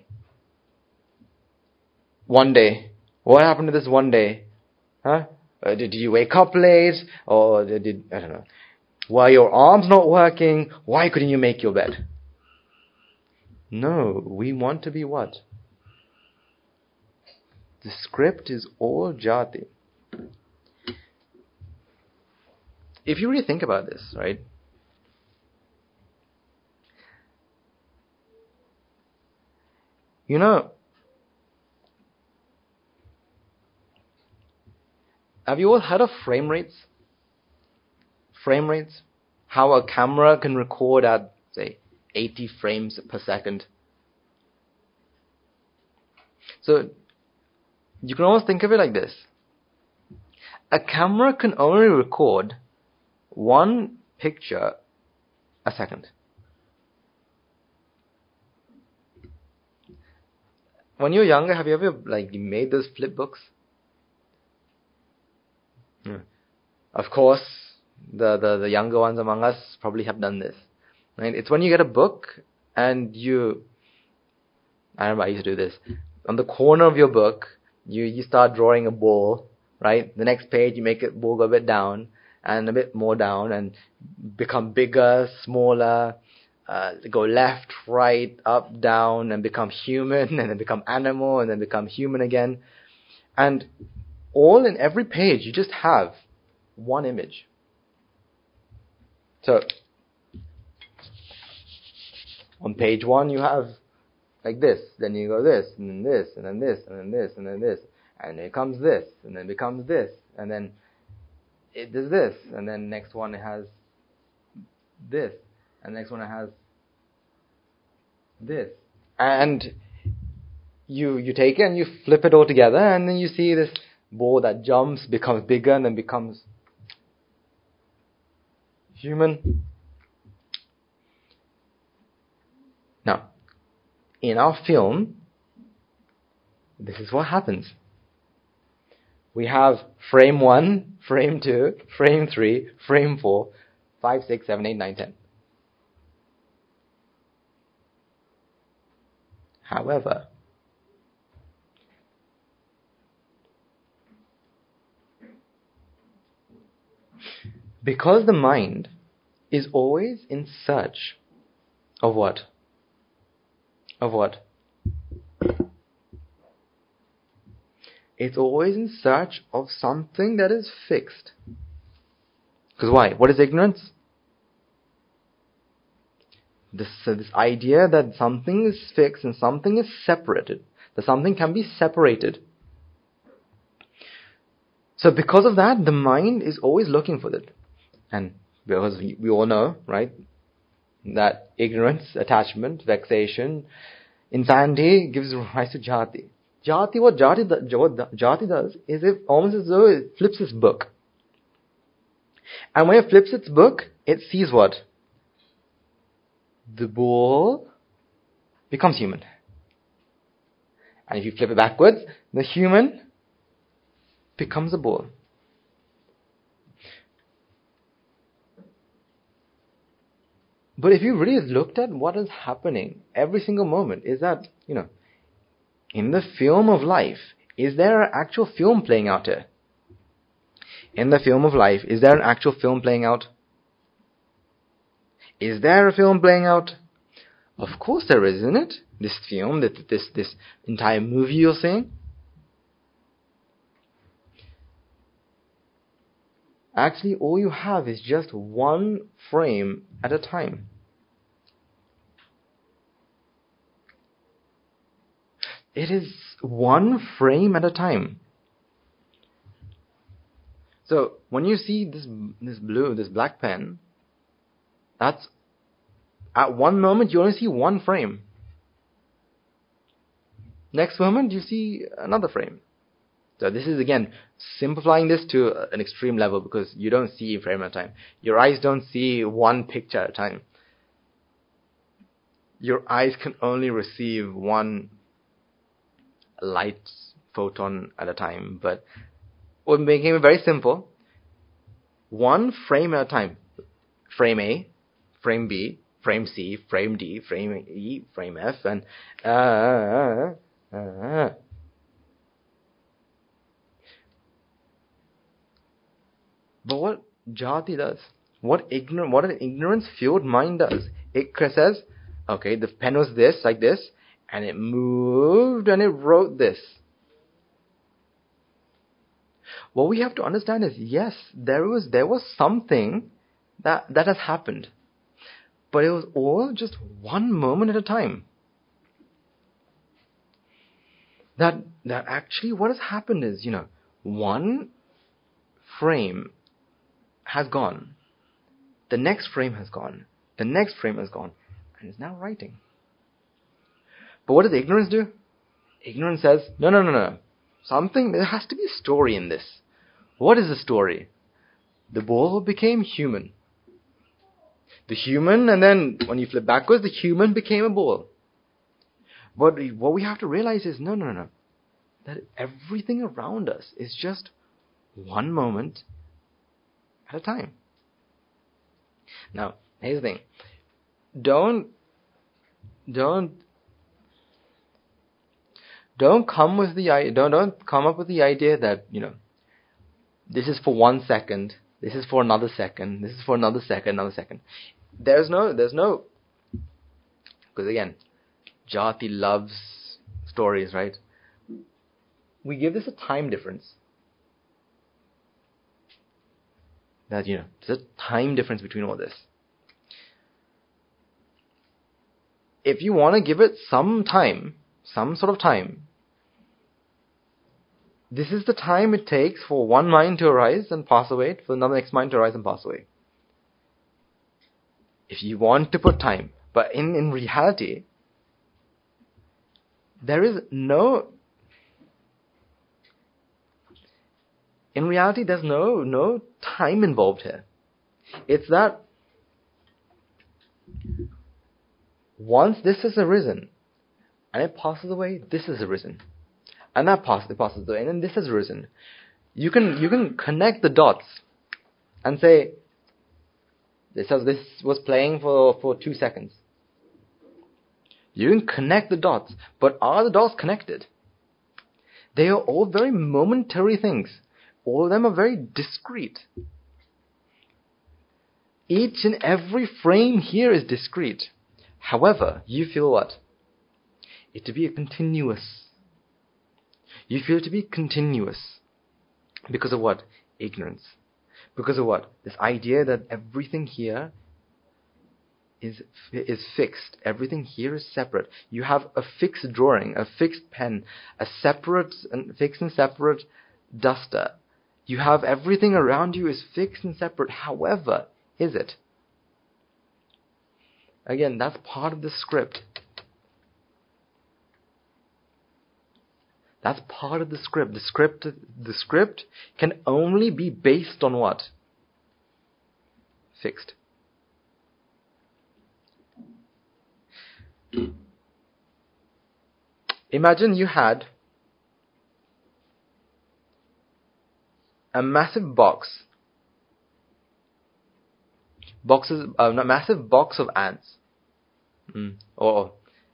one day, what happened to this one day? Huh? Did you wake up late? Or I don't know. Were your arms not working? Why couldn't you make your bed? No, we want to be what? The script is all jati. If you really think about this, right? You know, have you all heard of frame rates? Frame rates? How a camera can record at, say, 80 frames per second. So, you can almost think of it like this. A camera can only record one picture a second. When you were younger, have you ever made those flip books? Of course, the younger ones among us probably have done this. Right? It's when you get a book and I remember I used to do this. On the corner of your book, you start drawing a ball, right? The next page, you make it ball go a bit down and a bit more down and become bigger, smaller, go left, right, up, down, and become human, and then become animal, and then become human again. And all in every page, you just have one image. So, on page 1, you have like this, then you go this, and then this, and then this, and then this, and then this, and it comes this, and then it becomes this, and then it does this, and then next one it has this, and next one it has this. And you take it and you flip it all together, and then you see this ball that jumps, becomes bigger, and then becomes human. Now, in our film, this is what happens. We have frame 1, frame 2, frame 3, frame 4, 5, 6, 7, 8, 9, 10. However, because the mind is always in search of what? Of what? It's always in search of something that is fixed. Because why? What is ignorance? This idea that something is fixed and something is separated. That something can be separated. So because of that, the mind is always looking for it. And because we all know, right, that ignorance, attachment, vexation, insanity gives rise to jati. What jati does is it almost as though it flips its book. And when it flips its book, it sees what? The bull becomes human. And if you flip it backwards, the human becomes a bull. But if you really looked at what is happening every single moment, is that, in the film of life, is there an actual film playing out here? In the film of life, is there an actual film playing out? Is there a film playing out? Of course there is, isn't it? This film, this entire movie you're seeing. Actually, all you have is just one frame at a time. It is one frame at a time. So, when you see this black pen, that's, at one moment you only see one frame. Next moment, you see another frame. So this is, again, simplifying this to an extreme level, because you don't see a frame at a time. Your eyes don't see one picture at a time. Your eyes can only receive one light photon at a time. But we're making it very simple. One frame at a time. Frame A, frame B, frame C, frame D, frame E, frame F, and But what Jati does, what an ignorance-fueled mind does, it says, okay, the pen was this, like this, and it moved and it wrote this. What we have to understand is, yes, there was something that has happened, but it was all just one moment at a time. That actually what has happened is, one frame has gone, the next frame has gone, the next frame has gone, and it's now writing. But what does ignorance do? Ignorance says, no. There has to be a story in this. What is the story? The ball became human. The human, and then when you flip backwards, the human became a ball. But what we have to realize is, no. That everything around us is just one moment at a time. Now, here's the thing. Don't come with don't come up with the idea that, this is for 1 second, this is for another second, this is for another second. There's no, because again, Jati loves stories, right? We give this a time difference. That, there's a time difference between all this. If you want to give it some time, some sort of time, this is the time it takes for one mind to arise and pass away, for another next mind to arise and pass away. If you want to put time, but in reality, there is no... In reality, there's no time involved here. It's that once this has arisen, and it passes away, this has arisen. And it passes away, and then this has arisen. You can connect the dots and say, this was playing for 2 seconds. You can connect the dots, but are the dots connected? They are all very momentary things. All of them are very discrete. Each and every frame here is discrete. However, you feel what? It to be a continuous. You feel it to be continuous. Because of what? Ignorance. Because of what? This idea that everything here is fixed. Everything here is separate. You have a fixed drawing, a fixed pen, a fixed and separate duster. You have everything around you is fixed and separate. However, is it? Again, that's part of the script. That's part of the script. The script can only be based on what? Fixed. Imagine you had a massive massive box of ants. A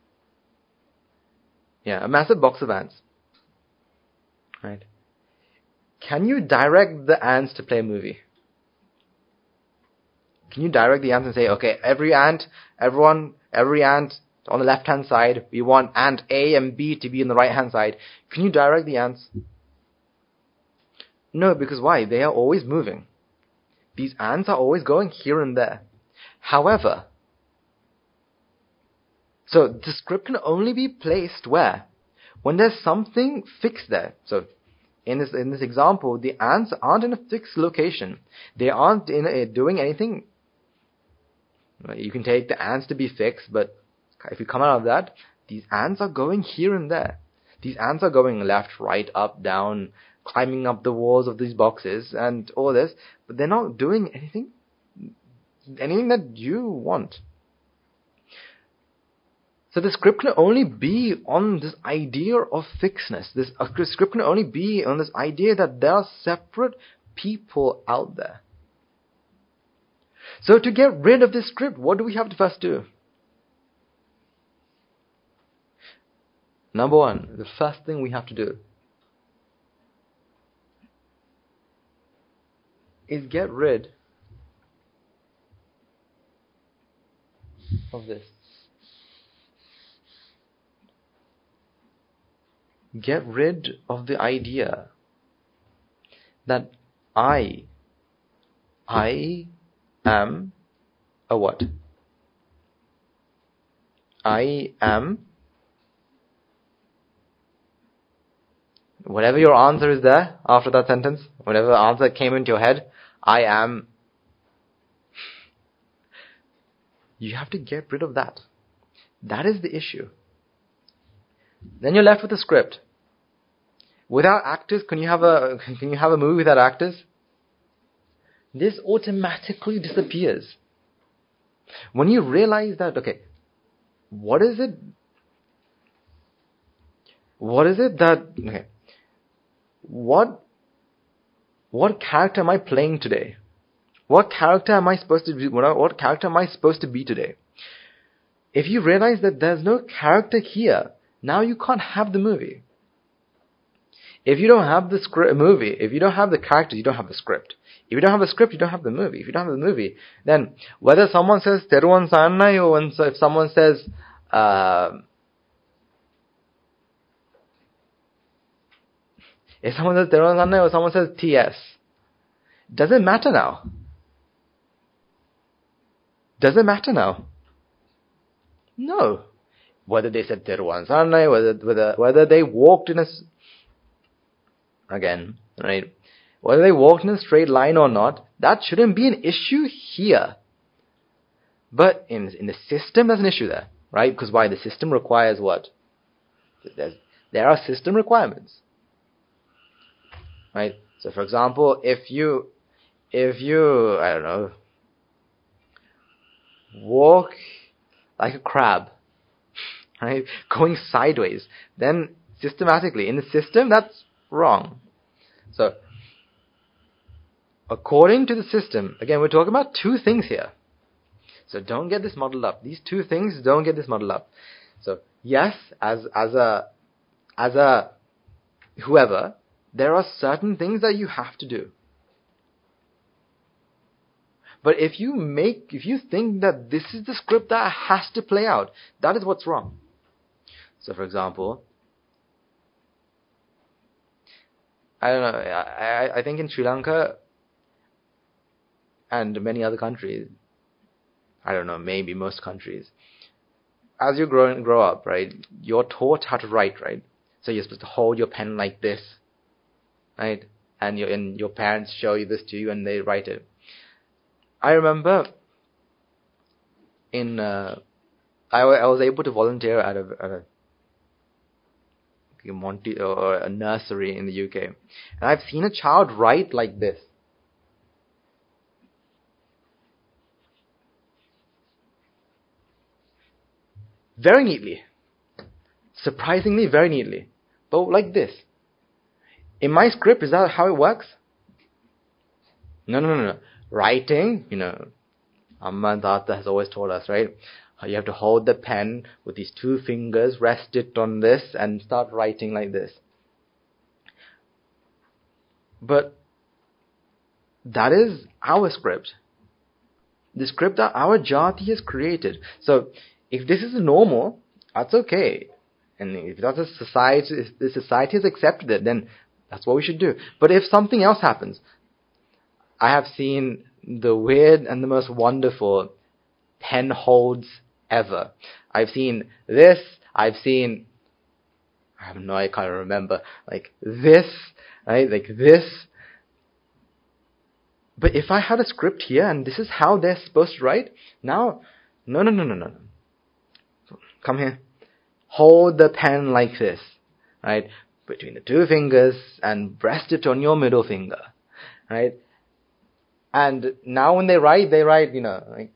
massive box of ants. Right? Can you direct the ants to play a movie? Can you direct the ants and say, okay, every ant on the left-hand side, we want ant A and B to be on the right-hand side. Can you direct the ants? No, because why? They are always moving. These ants are always going here and there. However, so the script can only be placed where? When there's something fixed there. So in this example, the ants aren't in a fixed location. They aren't doing anything. You can take the ants to be fixed, but if you come out of that, these ants are going here and there. These ants are going left, right, up, down, climbing up the walls of these boxes and all this, but they're not doing anything that you want. So the script can only be on this idea of fixedness. This script can only be on this idea that there are separate people out there. So to get rid of this script, what do we have to first do? Number one, the first thing we have to do is get rid of this. Get rid of the idea that I am a what? I am whatever your answer is there after that sentence, whatever answer came into your head, I am. You have to get rid of that. That is the issue. Then you're left with a script. Without actors, can you have a movie without actors? This automatically disappears. When you realize that, okay, what is it that, okay, what character am I playing today? What character am I supposed to be? What character am I supposed to be today? If you realize that there's no character here, now you can't have the movie. If you don't have the movie, if you don't have the characters, you don't have the script. If you don't have a script, you don't have the movie. If you don't have the movie, then whether someone says Teruvan Sarnai or if someone says Teruvan Sarnai or someone says TS, does it matter now? Does it matter now? No. Whether they said Teruvan Sarnai, whether they walked in whether they walked in a straight line or not, that shouldn't be an issue here. But in the system, there's an issue there, right? Because why? The system requires what? There are system requirements, right? So, for example, if you, I don't know, walk like a crab, right, going sideways, then systematically, in the system, that's wrong. So, according to the system, again, we're talking about two things here. So don't get this muddled up. These two things, don't get this muddled up. So, yes, as a whoever, there are certain things that you have to do. But if you think that this is the script that has to play out, that is what's wrong. So, for example, I don't know, I think in Sri Lanka and many other countries, I don't know, maybe most countries, as you grow up, right, you're taught how to write, right? So you're supposed to hold your pen like this, right? And your parents show you this to you and they write it. I remember I was able to volunteer at a Monty or a nursery in the UK, and I've seen a child write like this. Very neatly. Surprisingly, very neatly. But like this. In my script, is that how it works? No. Writing, Amma and Tata has always told us, right? You have to hold the pen with these two fingers, rest it on this, and start writing like this. But that is our script. The script that our Jati has created. So, if this is normal, that's okay. And if that's a society, if the society has accepted it, then that's what we should do. But if something else happens, I have seen the weird and the most wonderful pen holds ever. I've seen this, I can't remember, like this, right, like this. But if I had a script here and this is how they're supposed to write, now, no. Come here. Hold the pen like this. right? Between the two fingers and rest it on your middle finger, right? And now when they write, like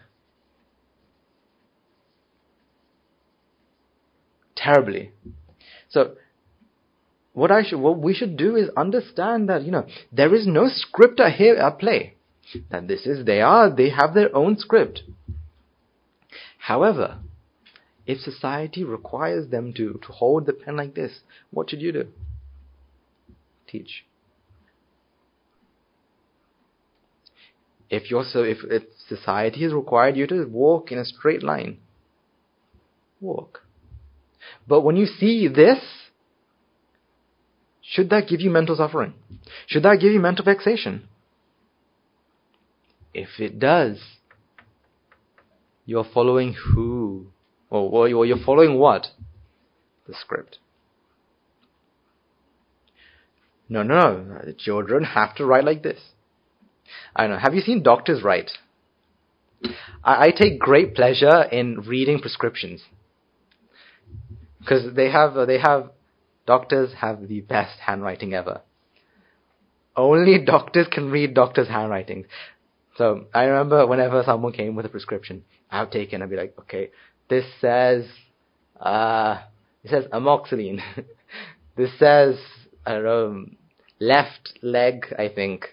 terribly. So what we should do is understand that, there is no script here at play. That they have their own script. However, if society requires them to hold the pen like this, what should you do? Teach. If society has required you to walk in a straight line, walk. But when you see this, should that give you mental suffering? Should that give you mental vexation? If it does, you're following who? Or you're following what? The script. No. The children have to write like this. I know. Have you seen doctors write? I take great pleasure in reading prescriptions. Because doctors have the best handwriting ever. Only doctors can read doctors' handwriting. So I remember whenever someone came with a prescription, I'd be like, okay, this says amoxicillin. This says, I don't know, left leg, I think.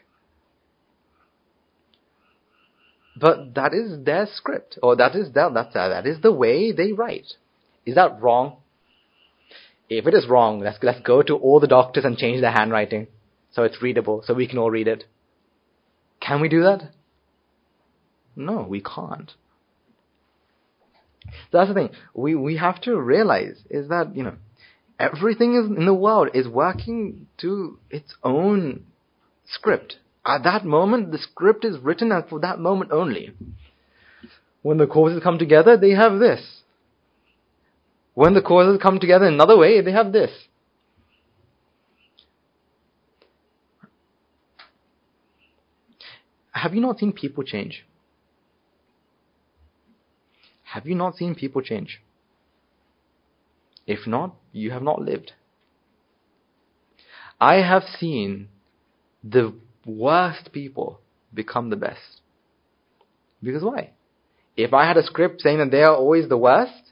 But that is their script, or that is the way they write. Is that wrong? If it is wrong, let's go to all the doctors and change their handwriting so it's readable, so we can all read it. Can we do that? No, we can't. That's the thing. We have to realize is that, everything in the world is working to its own script. At that moment, the script is written out for that moment only. When the causes come together, they have this. When the causes come together in another way, they have this. Have you not seen people change? Have you not seen people change? If not, you have not lived. I have seen the worst people become the best. Because why? If I had a script saying that they are always the worst,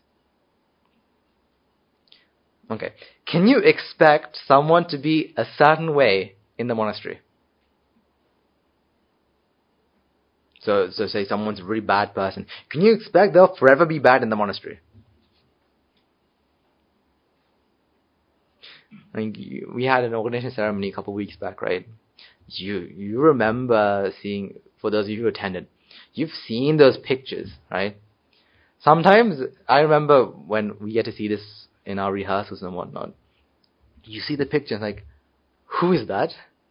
okay, can you expect someone to be a certain way in the monastery? So say someone's a really bad person. Can you expect they'll forever be bad in the monastery? I mean, we had an ordination ceremony a couple of weeks back, right? You remember seeing, for those of you who attended, you've seen those pictures, right? Sometimes, I remember when we get to see this in our rehearsals and whatnot, you see the picture like, who is that?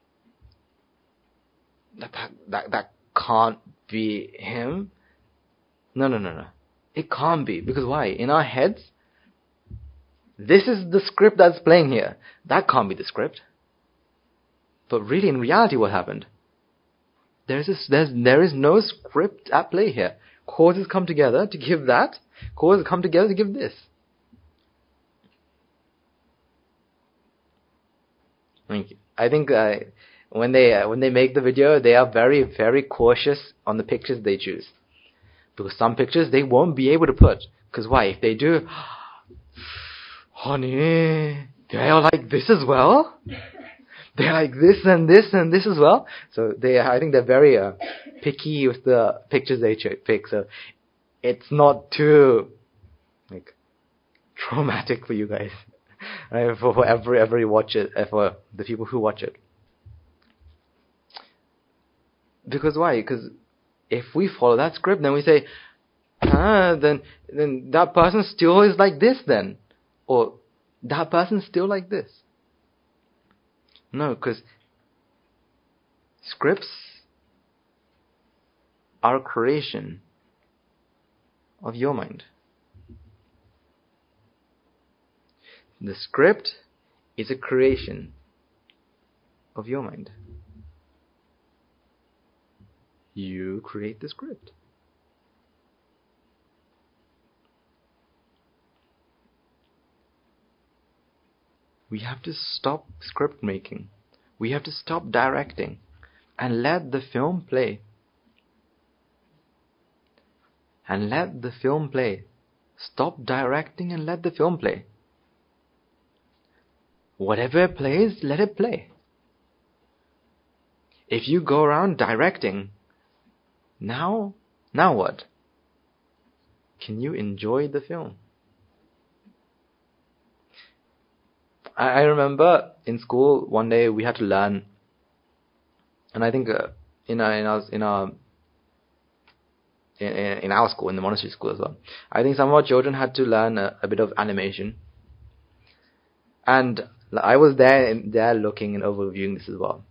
That can't be him. No. It can't be. Because why? In our heads, this is the script that's playing here. That can't be the script. But really, in reality, what happened? There is no script at play here. Causes come together to give that. Causes come together to give this. I think when they make the video, they are very, very cautious on the pictures they choose. Because some pictures they won't be able to put. Because why? If they do, honey, they are like this as well? They're like this and this and this as well? So I think they're very picky with the pictures they pick. So it's not too traumatic for you guys. Right? For every watch it, for the people who watch it. Because why? Because if we follow that script, then we say, then that person still is like this then. Or that person's still like this. No, because scripts are a creation of your mind. The script is a creation of your mind. You create the script. We have to stop script making. We have to stop directing and let the film play. And let the film play. Stop directing and let the film play. Whatever plays, let it play. If you go around directing, now what? Can you enjoy the film? I remember in school one day we had to learn, and I think in our school, in the monastery school as well, I think some of our children had to learn a bit of animation, and I was there looking and overviewing this as well.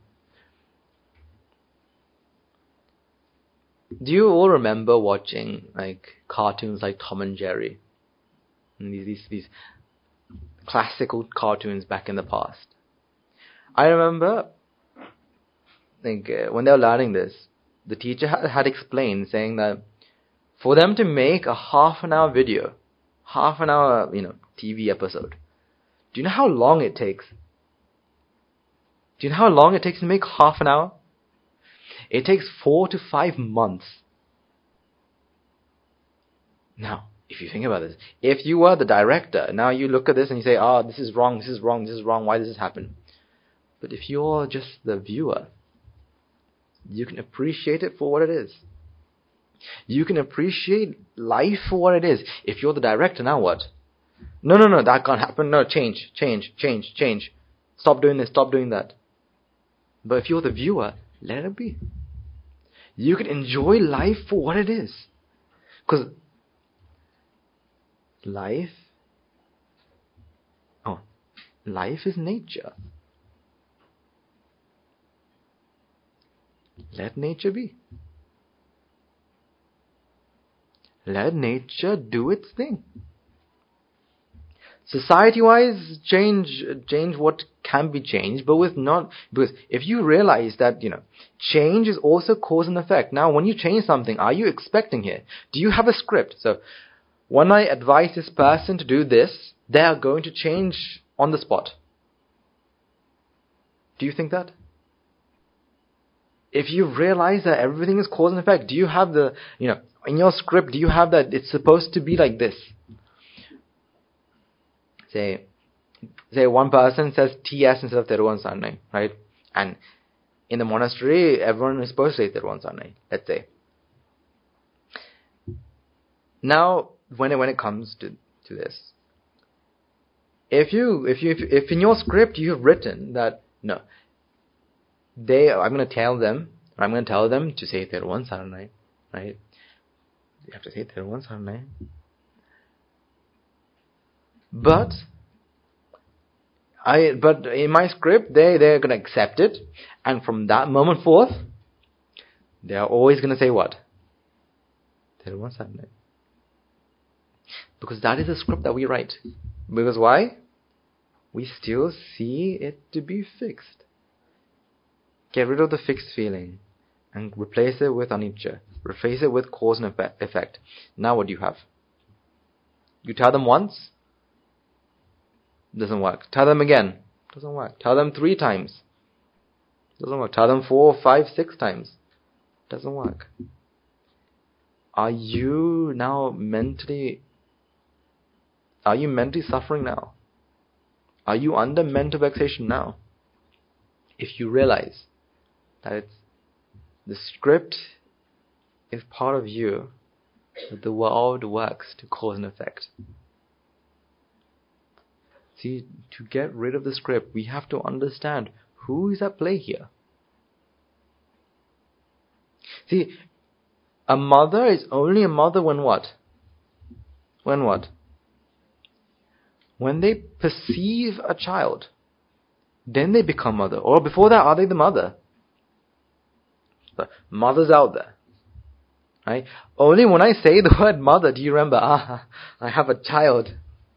Do you all remember watching like cartoons like Tom and Jerry? And these classical cartoons back in the past. I remember when they were learning this, the teacher had explained, saying that for them to make a half-an-hour video, half-an-hour TV episode, do you know how long it takes? Do you know how long it takes to make half an hour? It takes 4 to 5 months. Now, if you think about this, if you were the director, now you look at this and you say, this is wrong, this is wrong, this is wrong, why does this happen? But if you're just the viewer, you can appreciate it for what it is. You can appreciate life for what it is. If you're the director, now what? No, that can't happen. No, change. Stop doing this, stop doing that. But if you're the viewer, let it be. You can enjoy life for what it is. Because life is nature. Let nature be. Let nature do its thing. Society-wise, change what can be changed, but because if you realize that, change is also cause and effect. Now, when you change something, are you expecting here? Do you have a script? So, when I advise this person to do this, they are going to change on the spot. Do you think that? If you realize that everything is cause and effect, do you have in your script, do you have that it's supposed to be like this? Say one person says TS instead of Thiruvan Sarnai, right? And in the monastery, everyone is supposed to say Thiruvan Sarnai, let's say. Now, when it comes to this, if in your script you have written that no, I'm going to tell them to say Thiruvan Sarnai, right? You have to say Thiruvan Sarnai. But in my script, they're going to accept it, and from that moment forth, they are always going to say what? Thiruvan Sarnai. Because that is the script that we write. Because why? We still see it to be fixed. Get rid of the fixed feeling and replace it with anicca. Replace it with cause and effect. Now what do you have? You tell them once, doesn't work. Tell them again, doesn't work. Tell them 3 times, doesn't work. Tell them 4, 5, 6 times, doesn't work. Are you mentally suffering now? Are you under mental vexation now? If you realize that the script is part of you, that the world works to cause and effect. See, to get rid of the script, we have to understand who is at play here. See, a mother is only a mother when what? When what? When they perceive a child, then they become mother. Or before that, are they the mother? The mother's out there. Right? Only when I say the word mother do you remember, I have a child.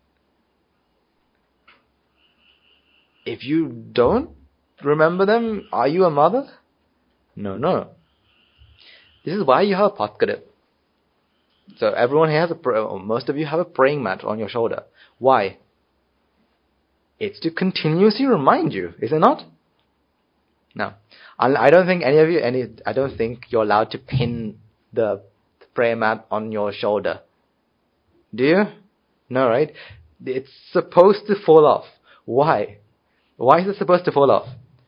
If you don't remember them, are you a mother? No. This is why you have a Patkarip. So everyone here has most of you have a praying mat on your shoulder. Why? It's to continuously remind you, is it not? No. I don't think any of you, I don't think you're allowed to pin the prayer mat on your shoulder. Do you? No, right? It's supposed to fall off. Why? Why is it supposed to fall off?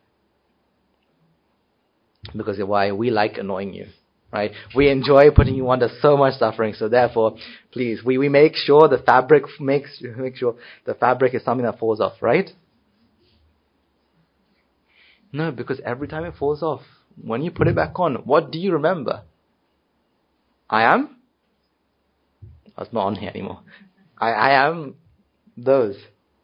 Because why? We like annoying you, right? We enjoy putting you under so much suffering. So therefore, please, we make sure the fabric make sure the fabric is something that falls off, right? No, because every time it falls off, when you put it back on, what do you remember? I am? Oh, it's not on here anymore. I am those.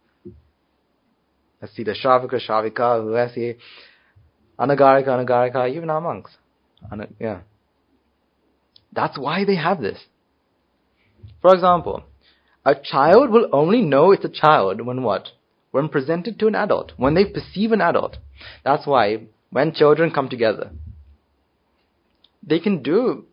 Let's see, the Shravaka, Shravika, let's see, Anagarika, Anagarika, even our monks. Yeah. That's why they have this. For example, a child will only know it's a child when what? When presented to an adult. When they perceive an adult. That's why when children come together, they can do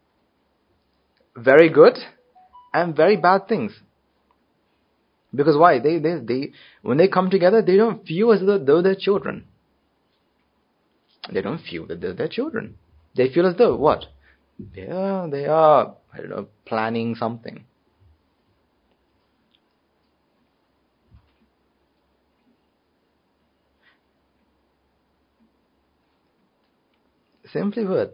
very good and very bad things. Because why? They when they come together, they don't feel as though they're children. They don't feel that they're their children. They feel as though what? They are, I don't know, planning something. Simply put,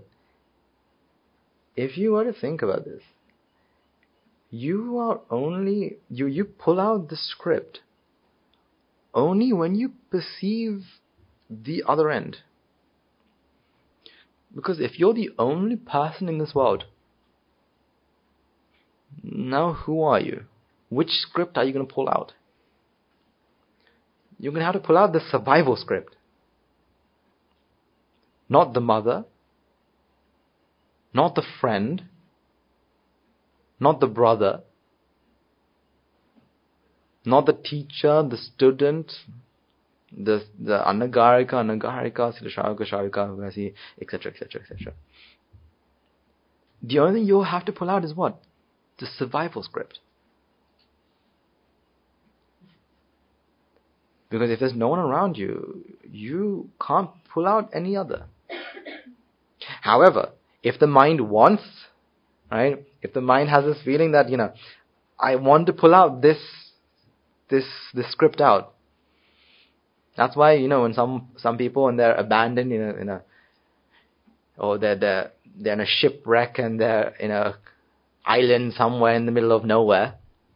if you were to think about this, you are only, you pull out the script only when you perceive the other end. Because if you're the only person in this world, now who are you? Which script are you going to pull out? You're going to have to pull out the survival script. Not the mother, not the friend, not the brother, not the teacher, the student, the Anagarika, Shravaka, Shravika, etc., etc., etc. The only thing you'll have to pull out is what? The survival script. Because if there's no one around you, you can't pull out any other. However, if the mind wants, right? If the mind has this feeling that, I want to pull out this script out. That's why, when some people, when they're abandoned or they're in a shipwreck and they're in a island somewhere in the middle of nowhere,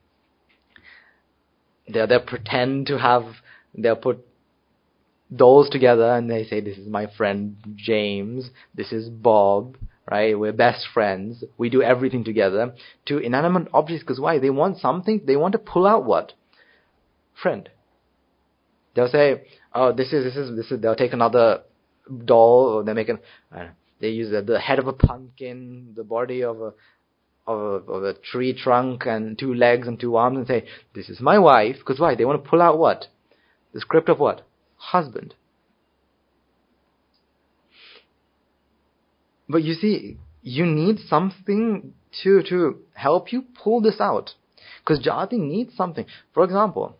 they'll pretend to have, they'll put dolls together and they say, this is my friend James, this is Bob, right? We're best friends. We do everything together to inanimate objects. Because why? They want something. They want to pull out what? Friend. They'll say, oh, this is. They'll take another doll, or they use the head of a pumpkin, the body of a tree trunk, and 2 legs and 2 arms, and say, this is my wife. Because why? They want to pull out what? The script of what? Husband. But you see, you need something to help you pull this out. Because Jati needs something. For example,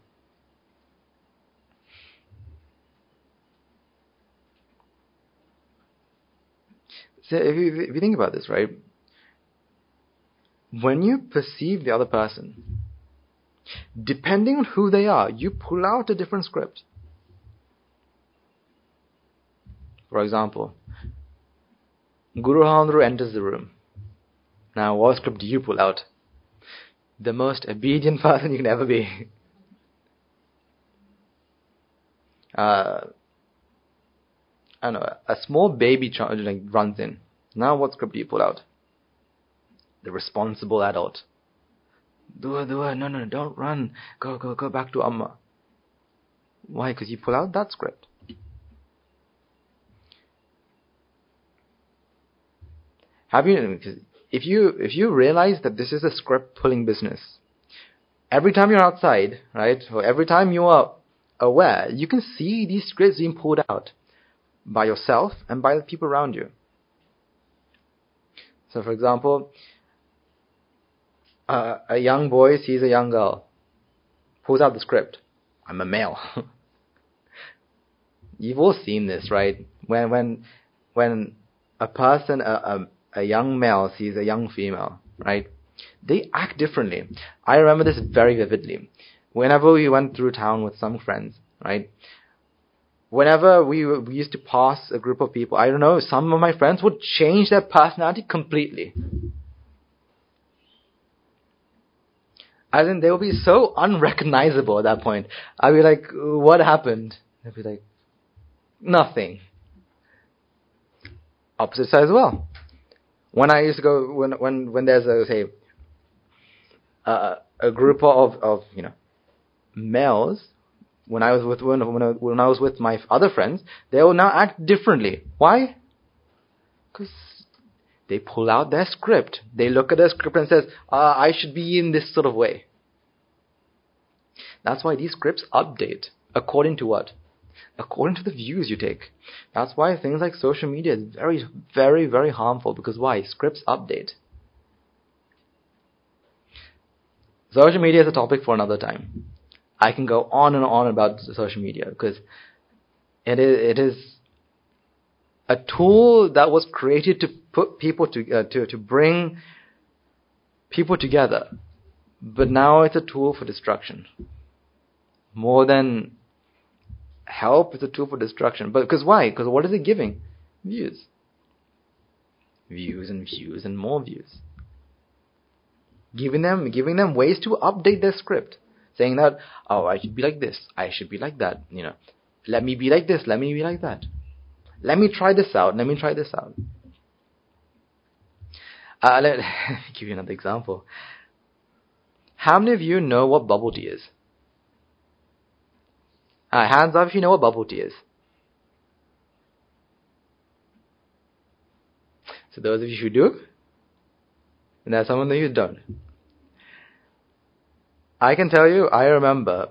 so if you think about this, right? When you perceive the other person, depending on who they are, you pull out a different script. For example, Guru Handru enters the room. Now, what script do you pull out? The most obedient person you can ever be. I don't know, a small baby child runs in. Now, what script do you pull out? The responsible adult. Dua, no, don't run. Go back to Amma. Why? Because you pull out that script. If you realize that this is a script pulling business, every time you're outside, right, or every time you are aware, you can see these scripts being pulled out by yourself and by the people around you. So, for example, a young boy sees a young girl, pulls out the script. I'm a male. You've all seen this, right? When a person, a young male sees a young female, right? They act differently. I remember this very vividly. Whenever we went through town with some friends, right? Whenever we used to pass a group of people, I don't know, some of my friends would change their personality completely. As in, they would be so unrecognizable at that point. I'd be like, what happened? They'd be like, nothing. Opposite side as well. When I used to go, when there's a group of males, when I was with my other friends, they will now act differently. Why? Because they pull out their script. They look at their script and says, I should be in this sort of way. That's why these scripts update. According to what? According to the views you take. That's why things like social media is very, very, very harmful. Because why? Scripts update. Social media is a topic for another time. I can go on and on about social media because it is a tool that was created to put people to bring people together, but now it's a tool for destruction. More than help, it's a tool for destruction. But because why? Because what is it giving? Views. Views and views and more views. Giving them ways to update their script. Saying that, I should be like this, I should be like that, let me be like this, let me be like that. Let me try this out. Let me give you another example. How many of you know what bubble tea is? Hands up if you know what bubble tea is. So those of you who do, and there's some of you who don't. I can tell you, I remember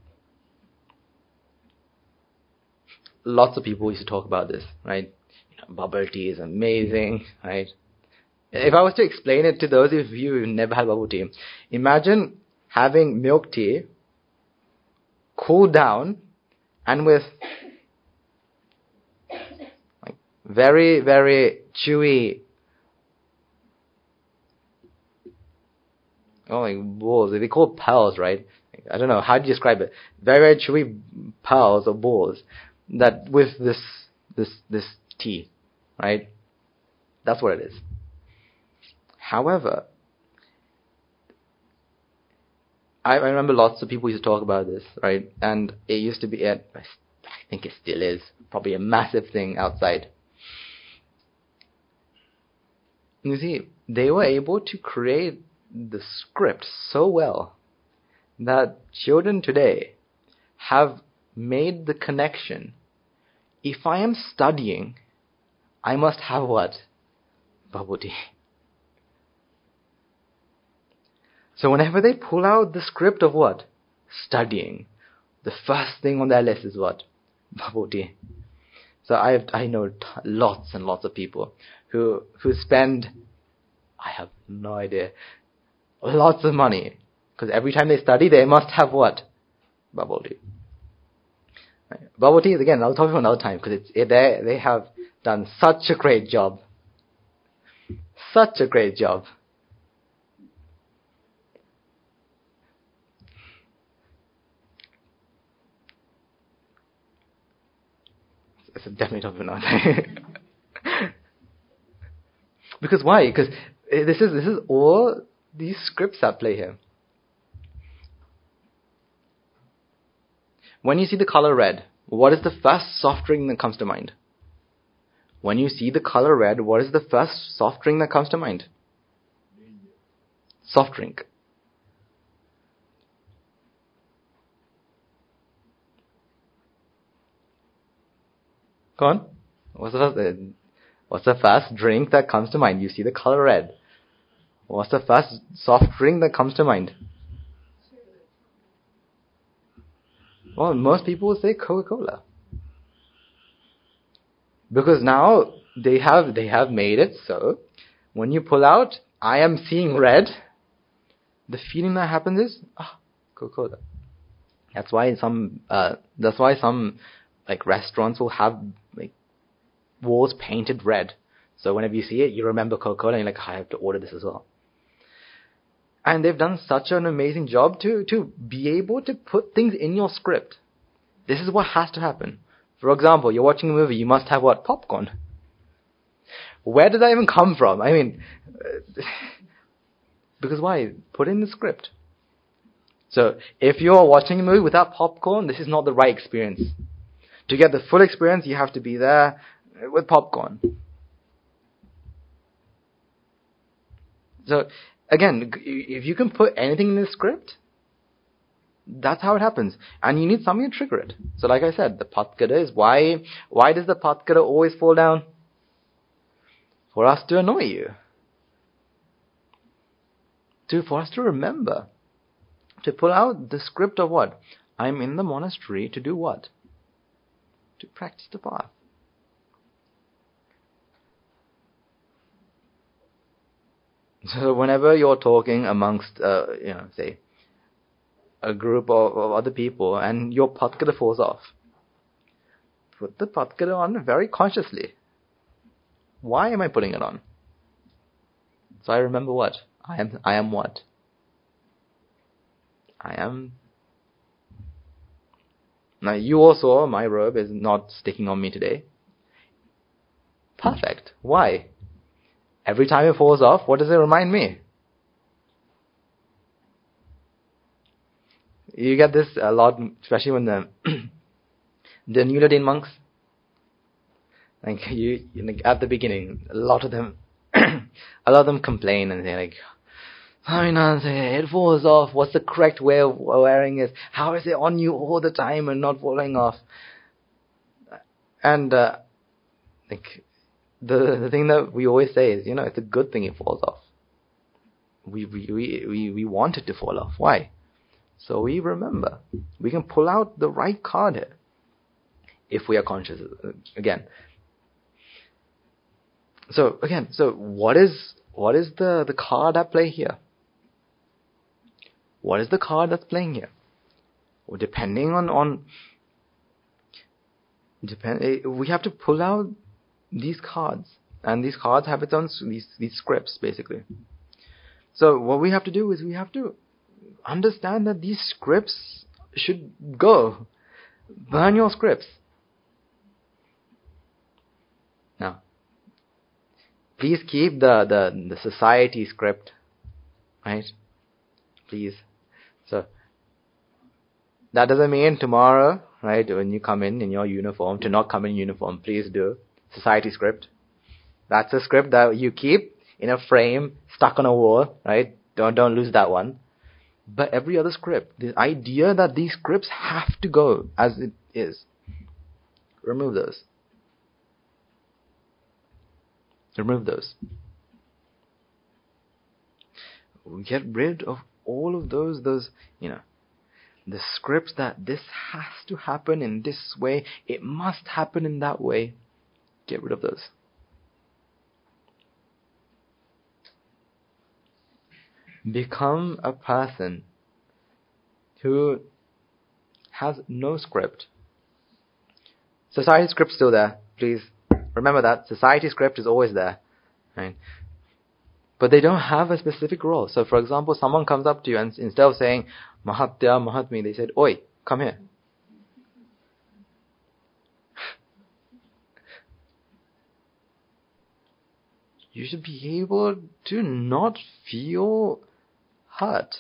lots of people used to talk about this, right? Bubble tea is amazing, right? If I was to explain it to those of you who never had bubble tea, imagine having milk tea cooled down and with like very, very chewy like balls. They call pearls, right? I don't know. How do you describe it? Very, very chewy pearls or balls that with this tea, right? That's what it is. However, I remember lots of people used to talk about this, right? And it used to be, I think it still is, probably a massive thing outside. You see, they were able to create the script so well that children today have made the connection. If I am studying, I must have what? Bubble tea. So whenever they pull out the script of what? Studying, the first thing on their list is what? Bubble tea. So I know lots and lots of people who spend, I have no idea, lots of money. Because every time they study, they must have what? Bubble tea. Right. Bubble tea is, again, I'll talk about another time, because they have done such a great job. Such a great job. It's definitely talking about another time. Because why? Because this is all these scripts at play here. When you see the color red, what is the first soft drink that comes to mind? When you see the color red, what is the first soft drink that comes to mind? Soft drink. Go on. What's the first drink that comes to mind? You see the color red. What's the first soft drink that comes to mind? Well, most people will say Coca-Cola. Because now they have made it so when you pull out, I am seeing red, the feeling that happens is, Coca-Cola. That's why some like restaurants will have like walls painted red. So whenever you see it, you remember Coca-Cola and you're like, I have to order this as well. And they've done such an amazing job to be able to put things in your script. This is what has to happen. For example, you're watching a movie, you must have what? Popcorn. Where did that even come from? I mean, because why? Put in the script. So, if you're watching a movie without popcorn, this is not the right experience. To get the full experience, you have to be there with popcorn. So, again, if you can put anything in the script, that's how it happens. And you need something to trigger it. So like I said, the Patkada is why does the Patkada always fall down? For us to annoy you. For us to remember. To pull out the script of what? I'm in the monastery to do what? To practice the path. So whenever you're talking amongst, say, a group of other people and your Patkada falls off, put the Patkada on very consciously. Why am I putting it on? So I remember what? I am what? I am. Now you also, my robe is not sticking on me today. Perfect. Why? Every time it falls off, what does it remind me? You get this a lot, especially when the Nulladin monks, like at the beginning, a lot of them complain and they're like, it falls off. What's the correct way of wearing it? How is it on you all the time and not falling off? And the thing that we always say is, it's a good thing it falls off. We want it to fall off. Why? So we remember. We can pull out the right card here. If we are conscious again. So what is the card at play here? What is the card that's playing here? Well, depending on we have to pull out these cards, and these cards have its own these scripts basically. So what we have to do is we have to understand that these scripts should go. Burn your scripts. Now, please keep the society script, right? Please. So that doesn't mean tomorrow, right, when you come in your uniform, to not come in uniform. Please do. Society script. That's a script that you keep in a frame, stuck on a wall, right? Don't lose that one. But every other script, the idea that these scripts have to go as it is, remove those. Remove those. Get rid of all of those, the scripts that this has to happen in this way, it must happen in that way. Get rid of those. Become a person who has no script. Society script's still there. Please remember that. Society script is always there. Right? But they don't have a specific role. So for example, someone comes up to you and instead of saying Mahatya, Mahatmi, they said, Oi, come here. You should be able to not feel hurt.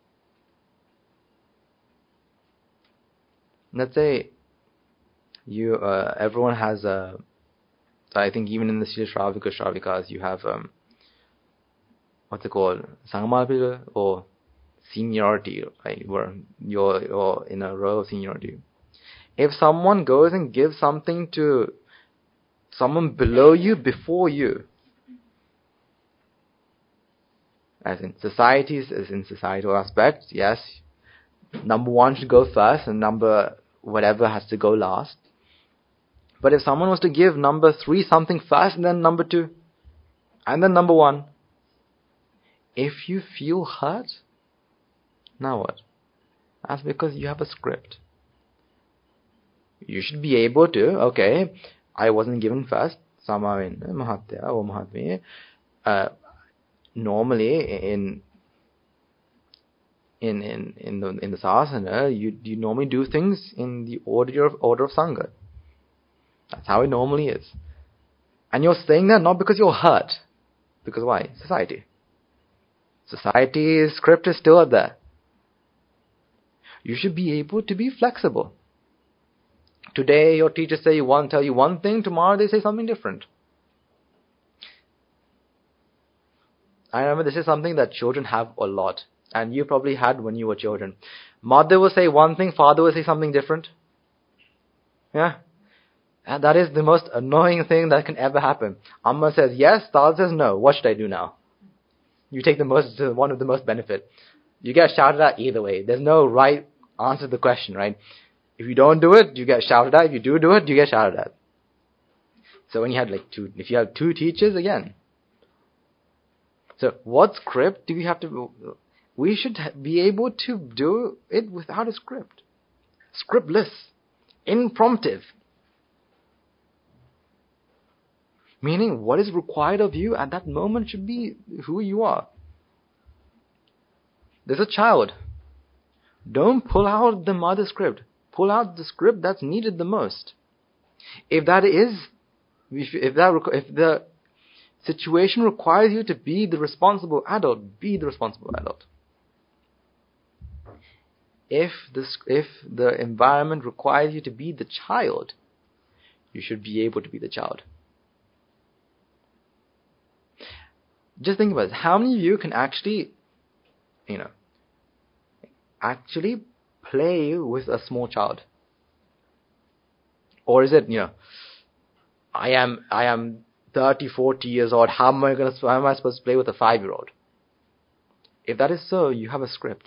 Let's say everyone has I think even in the Srila Shravikas you have what's it called? Sangmalpita or seniority, right? Where you're in a row of seniority. If someone goes and gives something to someone below you before you, as in societal aspects, yes, number one should go first and number whatever has to go last. But if someone was to give number 3 something first and then number 2 and then number 1, if you feel hurt, now what? That's because you have a script. You should be able to, okay, I wasn't given first. Samawen, Mahatya or Mahatmi. Normally in the sasana, you normally do things in the order of Sangha. That's how it normally is. And you're saying that not because you're hurt. Because why? Society. Society's script is still there. You should be able to be flexible. Today your teachers tell you one thing, tomorrow they say something different. I remember this is something that children have a lot. And you probably had when you were children. Mother will say one thing, father will say something different. Yeah. And that is the most annoying thing that can ever happen. Amma says yes, Dad says no. What should I do now? You take one of the most benefit. You get shouted at either way. There's no right answer to the question, right? If you don't do it, you get shouted at. If you do it, you get shouted at. So when you had if you have two teachers, again. So what script do we have to... We should be able to do it without a script. Scriptless. Impromptu. Meaning, what is required of you at that moment should be who you are. There's a child. Don't pull out the mother script. Pull out the script that's needed the most. If the situation requires you to be the responsible adult, be the responsible adult. If the environment requires you to be the child, you should be able to be the child. Just think about it. How many of you can actually play with a small child? Or is it, I am 30, 40 years old, how am I supposed to play with a 5-year-old? If that is so, you have a script.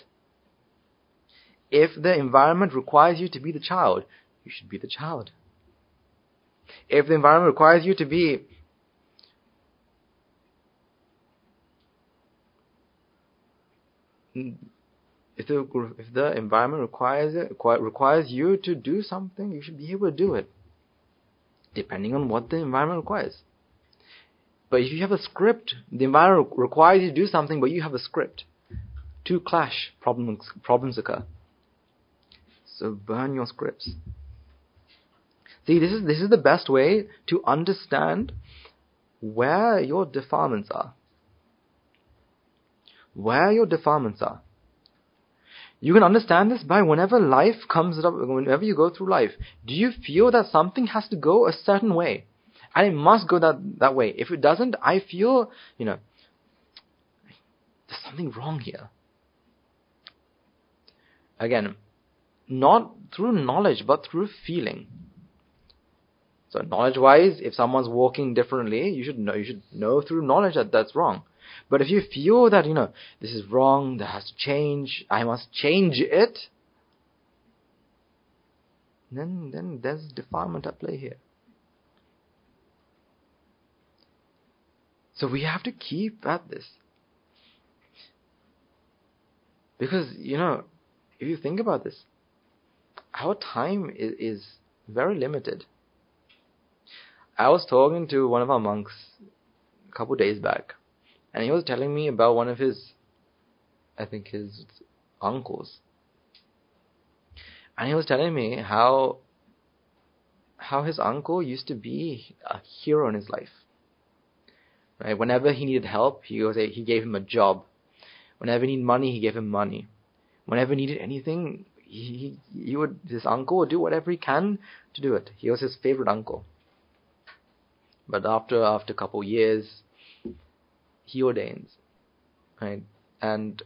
If the environment requires you to be the child, you should be the child. If the environment requires you to be if the environment requires you to do something, you should be able to do it, depending on what the environment requires. But if you have a script, the environment requires you to do something, but you have a script. Two clash, problems occur. So burn your scripts. See, this is the best way to understand where your defilements are. Where your defilements are. You can understand this by whenever life comes up, whenever you go through life. Do you feel that something has to go a certain way? And it must go that way. If it doesn't, I feel, there's something wrong here. Again, not through knowledge, but through feeling. So knowledge-wise, if someone's walking differently, you should know through knowledge that that's wrong. But if you feel that, this is wrong, that has to change, I must change it, then there's defilement at play here. So we have to keep at this. Because, if you think about this, our time is very limited. I was talking to one of our monks a couple days back, and he was telling me about one of his uncles. And he was telling me how his uncle used to be a hero in his life. Right? Whenever he needed help, he gave him a job. Whenever he needed money, he gave him money. Whenever he needed anything, his uncle would do whatever he can to do it. He was his favorite uncle. But after a couple of years, he ordains, right? And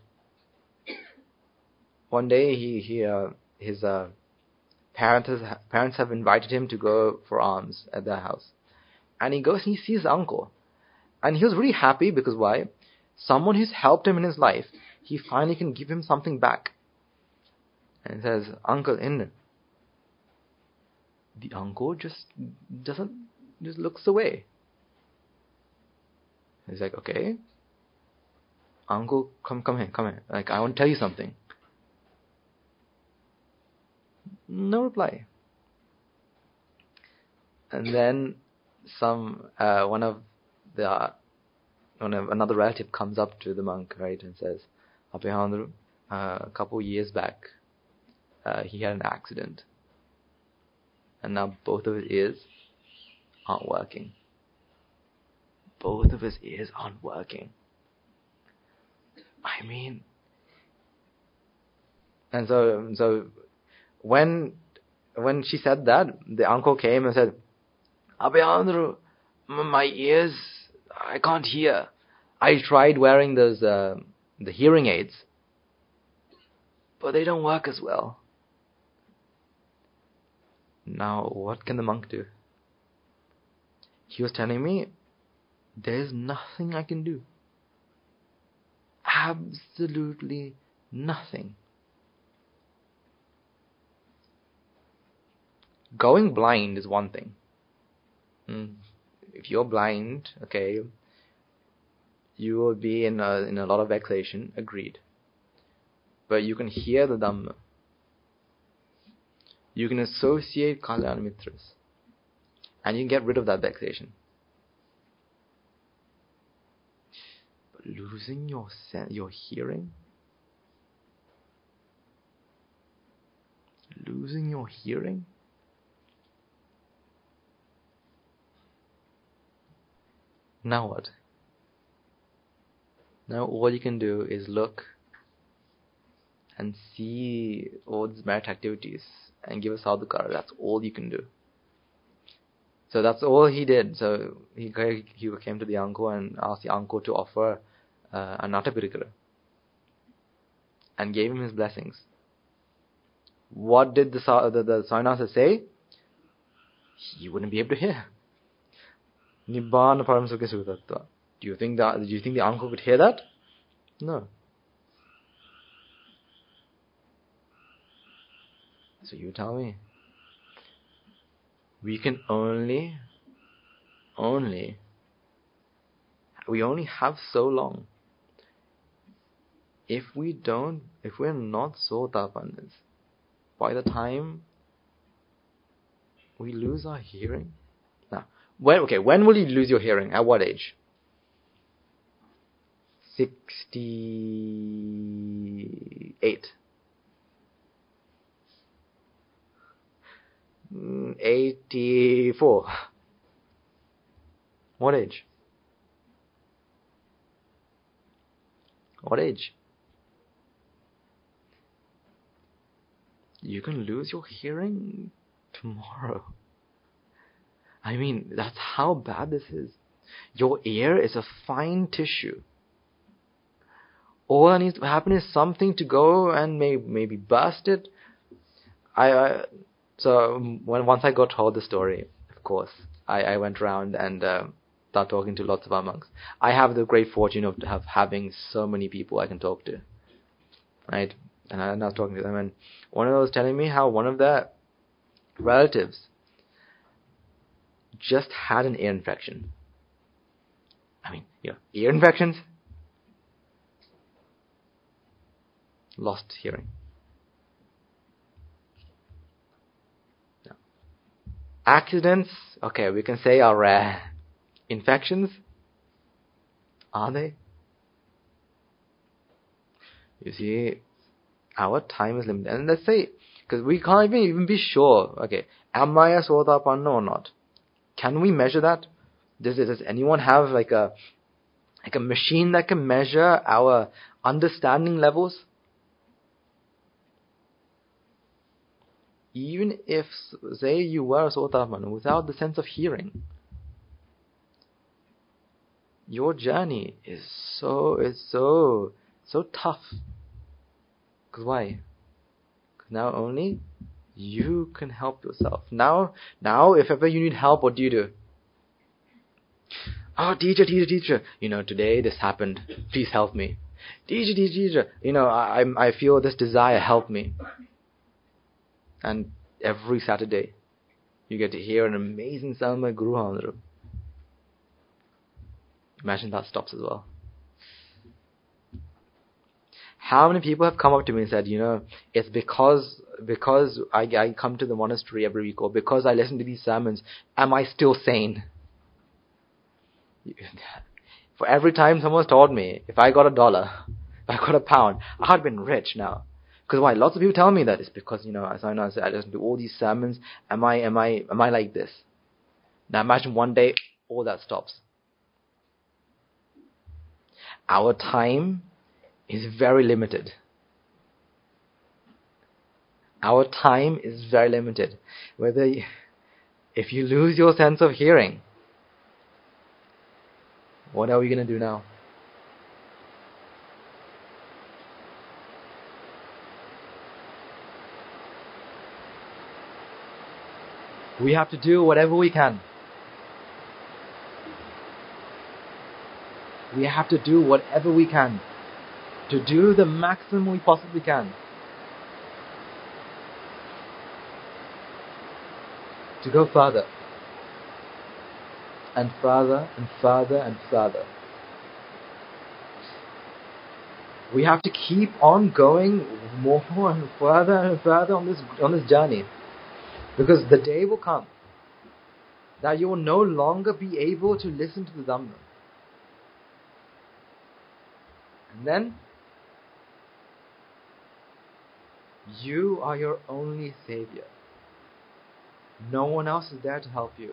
one day his parents have invited him to go for alms at their house, and he goes and he sees his uncle, and he was really happy because why? Someone who's helped him in his life, he finally can give him something back. And he says, "Uncle, in." The uncle just looks away. He's like, "Okay, uncle, come here. Like, I want to tell you something." No reply. And then another relative comes up to the monk, right, and says, Abhihandru, a couple years back, he had an accident, and now both of his ears aren't working. Both of his ears aren't working. I mean, and so when she said that, the uncle came and said, Abhihandru, my ears, I can't hear. I tried wearing those the hearing aids, but they don't work as well. Now, what can the monk do? He was telling me, there's nothing I can do. Absolutely nothing. Going blind is one thing. If you're blind, okay, you will be in a lot of vexation, agreed. But you can hear the Dhamma. You can associate Kalyana Mitras. And you can get rid of that vexation. But losing your hearing? Losing your hearing? Now what? Now all you can do is look and see all these merit activities and give a sadhukara. That's all you can do. So that's all he did. So he came to the uncle and asked the uncle to offer an Attapirikara and gave him his blessings. What did the Sainasa say? He wouldn't be able to hear. Nibbana Paramsukha Sutattva. Do you think the uncle could hear that? No. So you tell me. We can only have so long. If we're not Sotapannas, by the time we lose our hearing. Now, when will you lose your hearing? At what age? 68. 84. What age? What age? You can lose your hearing tomorrow. I mean, that's how bad this is. Your ear is a fine tissue. All that needs to happen is something to go and maybe burst it. Once I got told the story, of course, I went around and started talking to lots of our monks. I have the great fortune of having so many people I can talk to, right? And I was talking to them, and one of them was telling me how one of their relatives just had an ear infection. I mean, ear infections, lost hearing. Accidents, okay, we can say are rare. Infections, are they? You see, our time is limited. And let's say, because we can't even be sure, okay, am I a Sotapanna or not? Can we measure that? Does anyone have like a machine that can measure our understanding levels? Even if, say, you were a Sotapanna without the sense of hearing, your journey is so tough. Because why? Because now only you can help yourself. Now, if ever you need help, what do? Oh, teacher, today this happened. Please help me. Teacher, I feel this desire. Help me. And every Saturday, you get to hear an amazing sermon by Guru Handru. Imagine that stops as well. How many people have come up to me and said, it's because I come to the monastery every week, or because I listen to these sermons, am I still sane? For every time someone's told me, if I got $1, if I got £1, I'd have been rich now. Because why? Lots of people tell me that it's because, as I know, I listen to all these sermons. Am I like this? Now imagine one day all that stops. Our time is very limited. Our time is very limited. If you lose your sense of hearing, what are we going to do now? We have to do whatever we can. We have to do whatever we can to do the maximum we possibly can to go further and further and further and further. We have to keep on going more and further on this journey, because the day will come that you will no longer be able to listen to the Dhamma. And then you are your only savior. No one else is there to help you.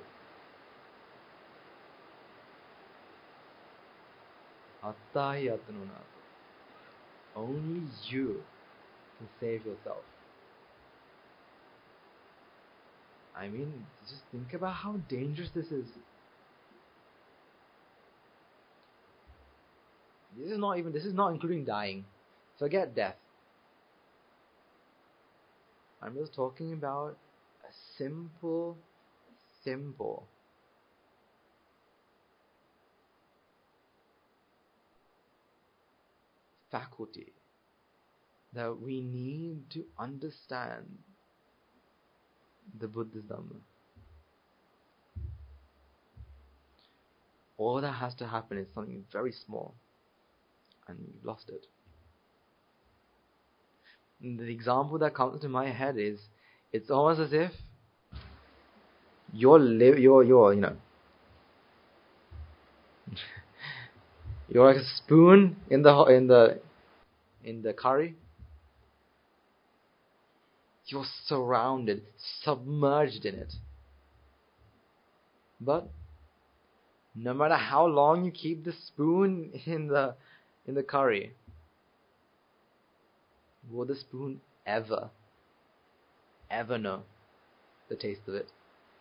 Attahi atmanunasa. Only you can save yourself. I mean, just think about how dangerous this is. This is not including dying. Forget death. I'm just talking about a simple faculty that we need to understand the Buddha's Dhamma. All that has to happen is something very small, and you've lost it. And the example that comes to my head is, it's almost as if you're like a spoon in the curry. You're surrounded, submerged in it. But no matter how long you keep the spoon in the curry, will the spoon ever know the taste of it?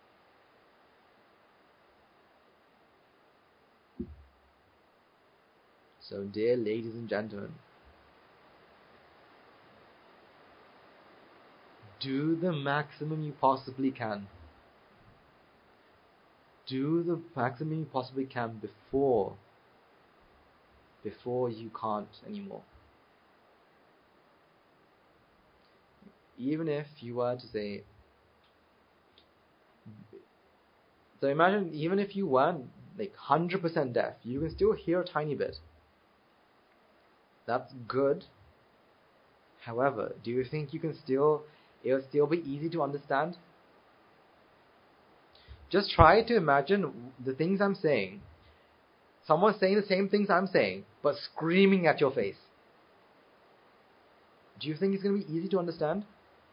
So, dear ladies and gentlemen, do the maximum you possibly can. Do the maximum you possibly can before you can't anymore. Even if you were to say, so imagine, even if you weren't like 100% deaf, you can still hear a tiny bit. That's good. However, do you think it'll still be easy to understand? Just try to imagine the things I'm saying. Someone saying the same things I'm saying, but screaming at your face. Do you think it's going to be easy to understand?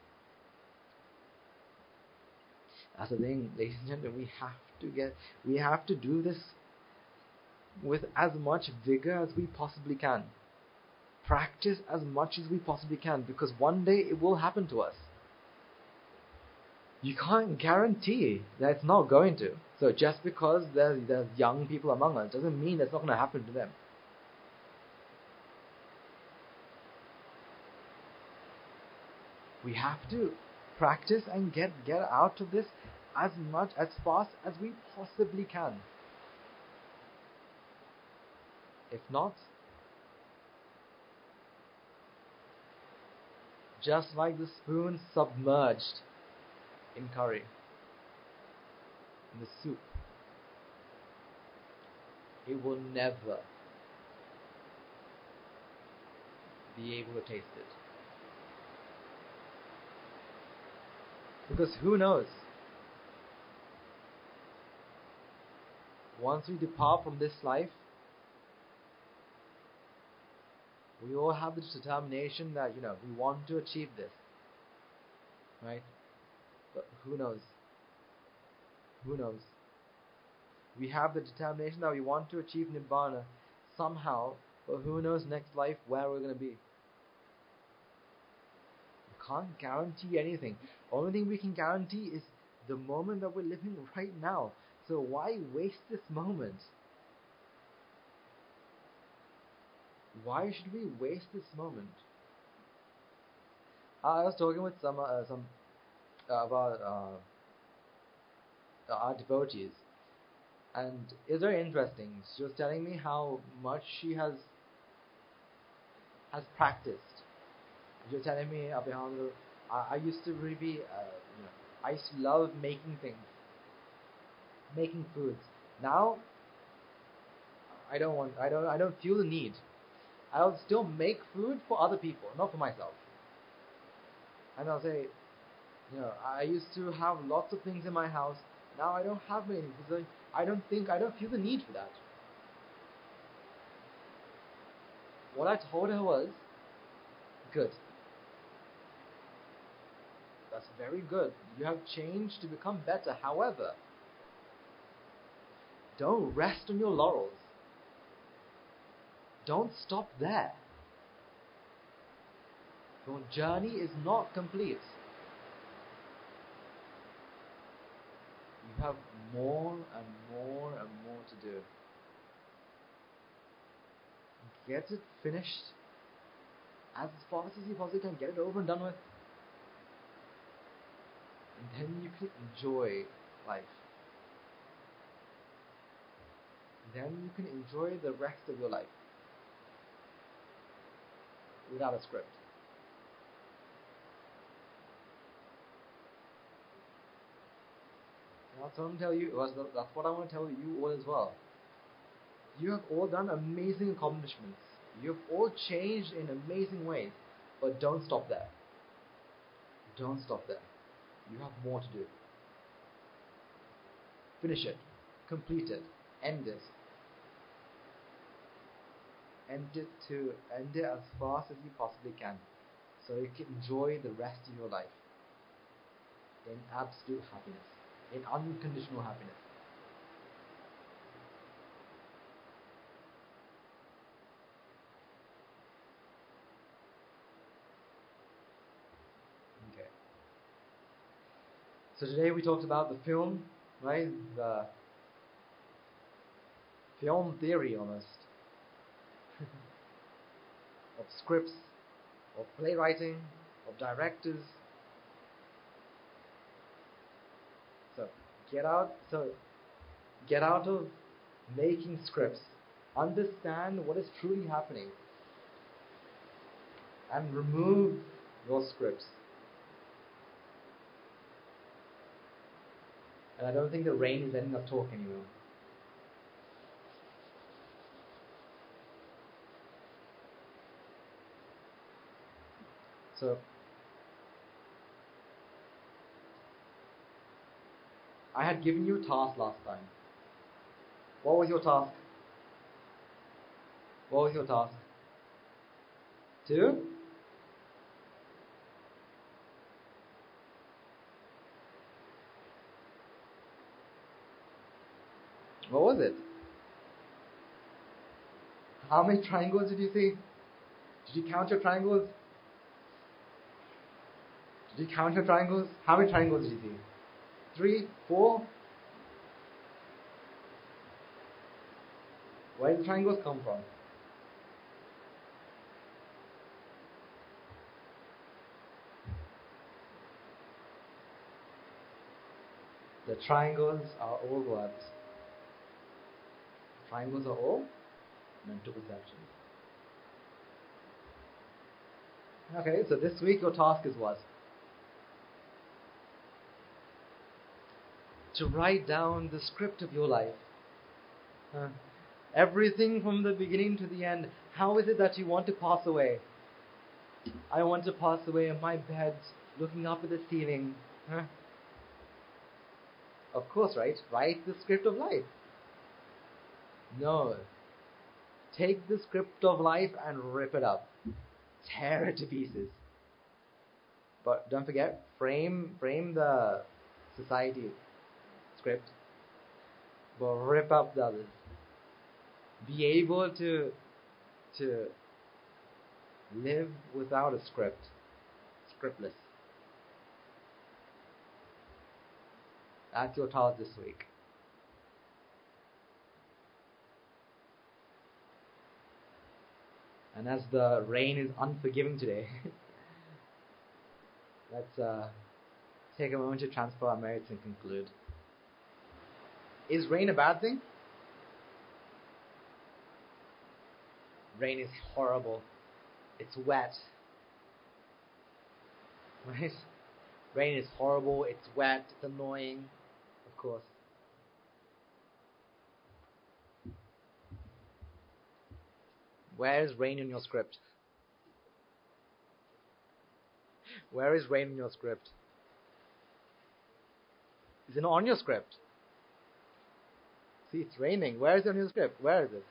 That's the thing, ladies and gentlemen. We have to do this with as much vigor as we possibly can. Practice as much as we possibly can, because one day it will happen to us. You can't guarantee that it's not going to. So just because there's young people among us doesn't mean it's not going to happen to them. We have to practice and get out of this as fast as we possibly can. If not, just like the spoon submerged in curry, in the soup, it will never be able to taste it. Because who knows? Once we depart from this life, we all have this determination that, we want to achieve this. Right? But who knows? Who knows? We have the determination that we want to achieve Nibbana somehow, but who knows next life where we're going to be. You can't guarantee anything. Only thing we can guarantee is the moment that we're living right now. So why waste this moment? Why should we waste this moment? I was talking with some about our devotees, and it's very interesting. She was telling me how much she has practiced. She was telling me, Abhihandru, I used to really be, I used to love making things, making foods. Now, I don't feel the need. I'll still make food for other people, not for myself. And I'll say, I used to have lots of things in my house. Now I don't have many because I don't feel the need for that. What I told her was, good. That's very good. You have changed to become better. However, don't rest on your laurels. Don't stop there. Your journey is not complete. You have more and more and more to do. Get it finished as fast as you possibly can. Get it over and done with. And then you can enjoy life. Then you can enjoy the rest of your life without a script. That's what I'm telling you. That's what I want to tell you all as well. You have all done amazing accomplishments. You have all changed in amazing ways. But don't stop there. Don't stop there. You have more to do. Finish it. Complete it. End it. End it as fast as you possibly can, so you can enjoy the rest of your life in absolute happiness, in unconditional happiness. Okay. So today we talked about the film, right? The film theory almost. Of scripts, of playwriting, of directors. So get out of making scripts. Understand what is truly happening. And remove your scripts. And I don't think the rain is letting us talk anymore. So, I had given you a task last time. What was your task? What was your task? To? What was it? How many triangles did you see? Did you count your triangles? Did you count your triangles? How many triangles did you see? 3? 4? Where did the triangles come from? The triangles are all what? Triangles are all mental perceptions. Okay, so this week your task is what? To write down the script of your life. Everything from the beginning to the end. How is it that you want to pass away? I want to pass away in my bed, looking up at the ceiling. Huh? Of course, right? Write the script of life. No. Take the script of life and rip it up. Tear it to pieces. But don't forget, frame the society script, but rip up the others. Be able to live without a script, scriptless. That's your task this week. And as the rain is unforgiving today, let's take a moment to transfer our merits and conclude. Is rain a bad thing? Rain is horrible. It's wet. Right? Rain is horrible, it's wet, it's annoying. Of course. Where is rain in your script? Where is rain in your script? Is it not on your script? See, it's raining. Where is it on your script? Where is it?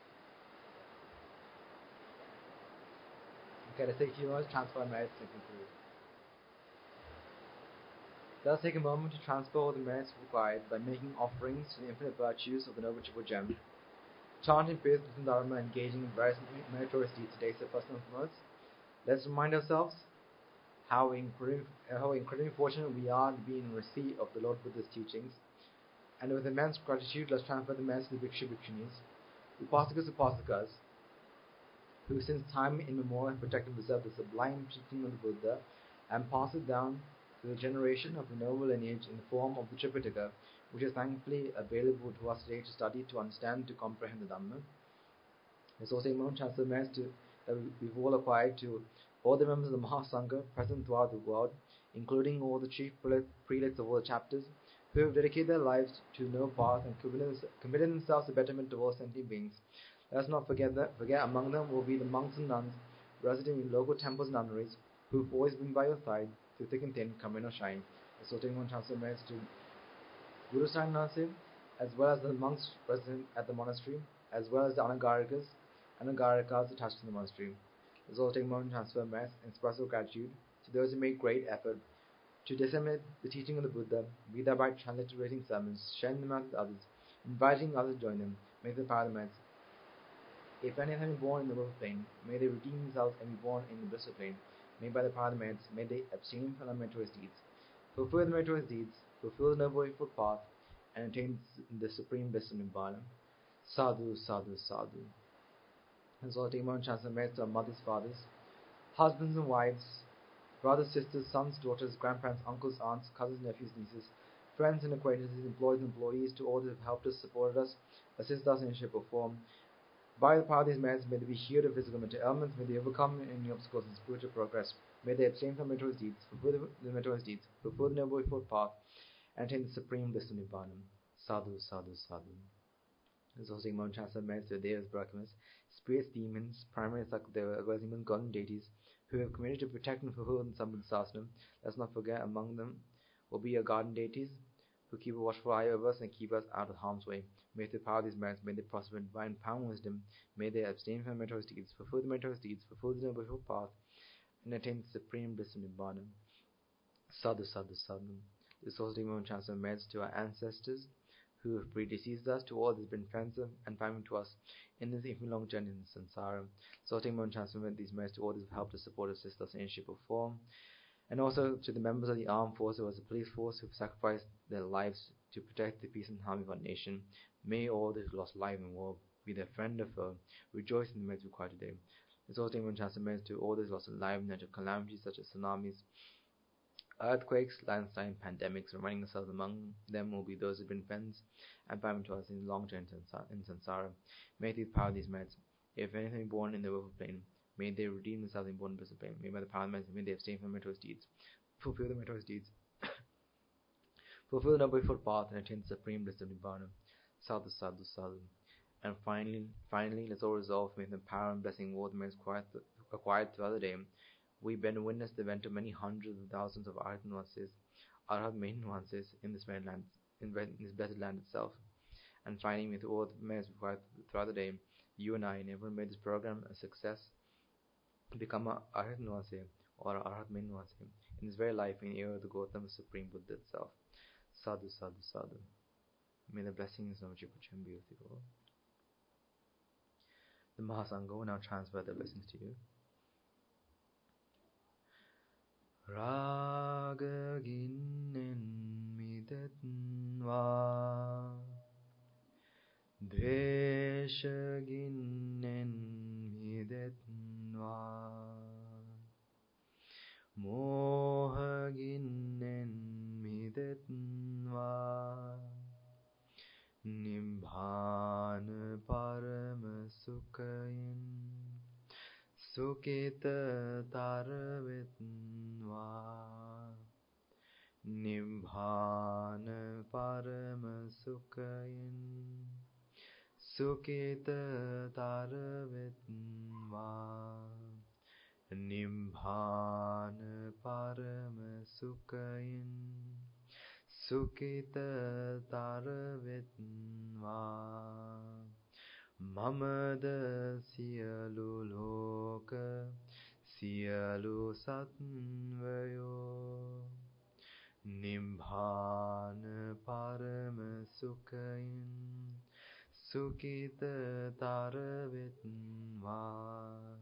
Okay, let's take a few moments to transfer our merits and conclude. Let us take a moment to transfer all the merits required by making offerings to the infinite virtues of the Noble Triple Gem, chanting prayers within Dharma, engaging in various meritorious deeds today. So first and foremost, let's remind ourselves how incredibly fortunate we are to be in receipt of the Lord Buddha's teachings, and with immense gratitude, let's transfer the merits to the Bhikshu Bhikshunis, Upasakas Upasakas, who since time immemorial have protected and preserved the sublime teaching of the Buddha and passed it down to the generation of the noble lineage in the form of the Tripitaka, which is thankfully available to us today to study, to understand, to comprehend the Dhamma. Let's also take a moment to transfer merits that we've all acquired to all the members of the Mahasangha present throughout the world, including all the chief prelates of all the chapters, who have dedicated their lives to no path and committed themselves to betterment of all sentient beings. Let us not forget among them will be the monks and nuns residing in local temples and nunneries, who have always been by your side, through thick and thin, come rain or shine. So taking one transfer merits to Guru Sahib Nasir, as well as the monks resident at the monastery, as well as the Anagarikas attached to the monastery. Let's also take a moment to transfer merits and express our gratitude to those who made great effort to disseminate the teaching of the Buddha, be that by transliterating sermons, sharing them out with others, inviting others to join them. May the power of the merits. If any have been born in the wilful plane, may they redeem themselves and be born in the blissful plane. May by the power of the merits, may they abstain from the meritorious deeds, fulfill the meritorious deeds, fulfill the noble eightfold path, and attain the supreme bliss of Nibbana. Sadhu, sadhu, sadhu. Let's all take a moment to transfer merits to our mothers, fathers, husbands and wives, brothers, sisters, sons, daughters, grandparents, uncles, aunts, cousins, nephews, nieces, friends and acquaintances, employees and employees, to all that have helped us, supported us, assisted us in shape or form. By the power of these merits, may they be healed of physical and mental ailments, may they overcome any obstacles in spiritual progress, may they abstain from meritorious deeds, fulfill the meritorious deeds, fulfill the noble eightfold path, and attain the supreme bliss of Nibbana. Sadhu, sadhu, sadhu. There's also a moment to transfer merits to the Devas, Brahmas, spirits, demons, primary Sakadeva, as well as even golden deities, who have committed to protect and fulfill the Sambuddha Sasana. Let's not forget, among them will be our garden deities, who keep a watchful eye over us and keep us out of harm's way. May through the power of these merits, may they prosper in divine power and wisdom, may they abstain from meritorious deeds, fulfill the meritorious deeds, fulfill the noble path, and attain the supreme bliss of Nibbana. Sadhu, sadhu, sadhu. This also a moment to transfer merits to our ancestors, who have predeceased us, to all that have been friends and family to us in this infinite long journey in the samsara. So taking moment to transfer these merits to all that have helped us, support, assist us in any shape or form, and also to the members of the armed force or the police force who have sacrificed their lives to protect the peace and harmony of our nation. May all that have lost life in war, be their friend or foe, rejoice in the merits required today. Let's also take moment to transfer merits to all that have lost life in natural calamities such as tsunamis, earthquakes, landslides, pandemics, reminding ourselves among them will be those who have been friends and family to us in the long journey in samsara. May through the power of these merits, if anything born in the willful plane, may they redeem themselves in born in blissful plane. May by the power of the merits, may they abstain from meritorious deeds, fulfill the meritorious deeds, fulfill the noble eightfold path, and attain the supreme bliss of Nibbana. Sadhu, sadhu, sadhu. And finally, let's all resolve, may the power and blessing of all the merits acquired throughout the day, We bear witness the event of many hundreds of thousands of Arhat Niwasis, Arhat main Niwasis in this very land, in this blessed land itself. And finally, with all the mayors throughout the day, you and I, and everyone made this program a success, become a Arhat Niwasi or Arhat main Niwasi in this very life, in the era of the Gautam Supreme Buddha itself. Sadhu, sadhu, sadhu. May the blessings of Jipacham be with you all. The Mahasangha will now transfer the blessings to you. Raga ginnen midetnva, Dvesha ginnen midetnva, Moha ginnen midetnva, Nibbana parama sukhayin Sukita taravetnva, Nibbana parama sukhayin Sukita taravetnva, Nibbana parama sukhayin Sukita taravetnva, Mamada siyalu loka siyalu satvayo, Nibbana parama sukhayin Sukita taravetnva,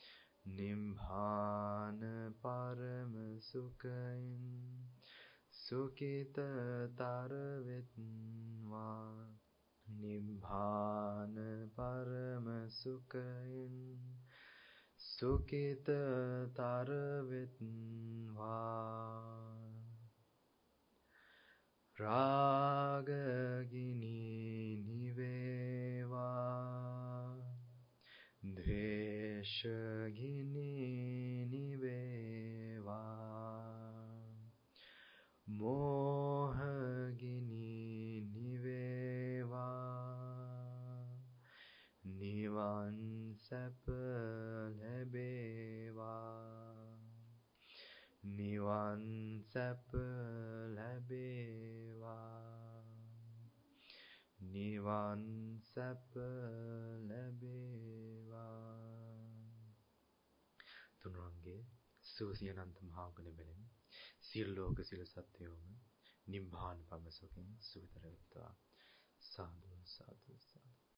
Nibbana parama sukhayin Sukita taravetnva, Nibbana parama sukhayin Sukita taravetnva. Raga gini niveva, Dvesha gini niveva, Moha gini niveva, Nivan sapa labeva, Nivan sapa labeva, Nivan sapa labeva. තුනුරුවන්ගේ සූසියනන්ත මහා ගුණ බැලෙන් සියලු ලෝක සියලු සත්වයෝම නිබ්බාන පරම සුඛයෙන් සුවිතර වෙත්වා. සාදු සාදු සාදු.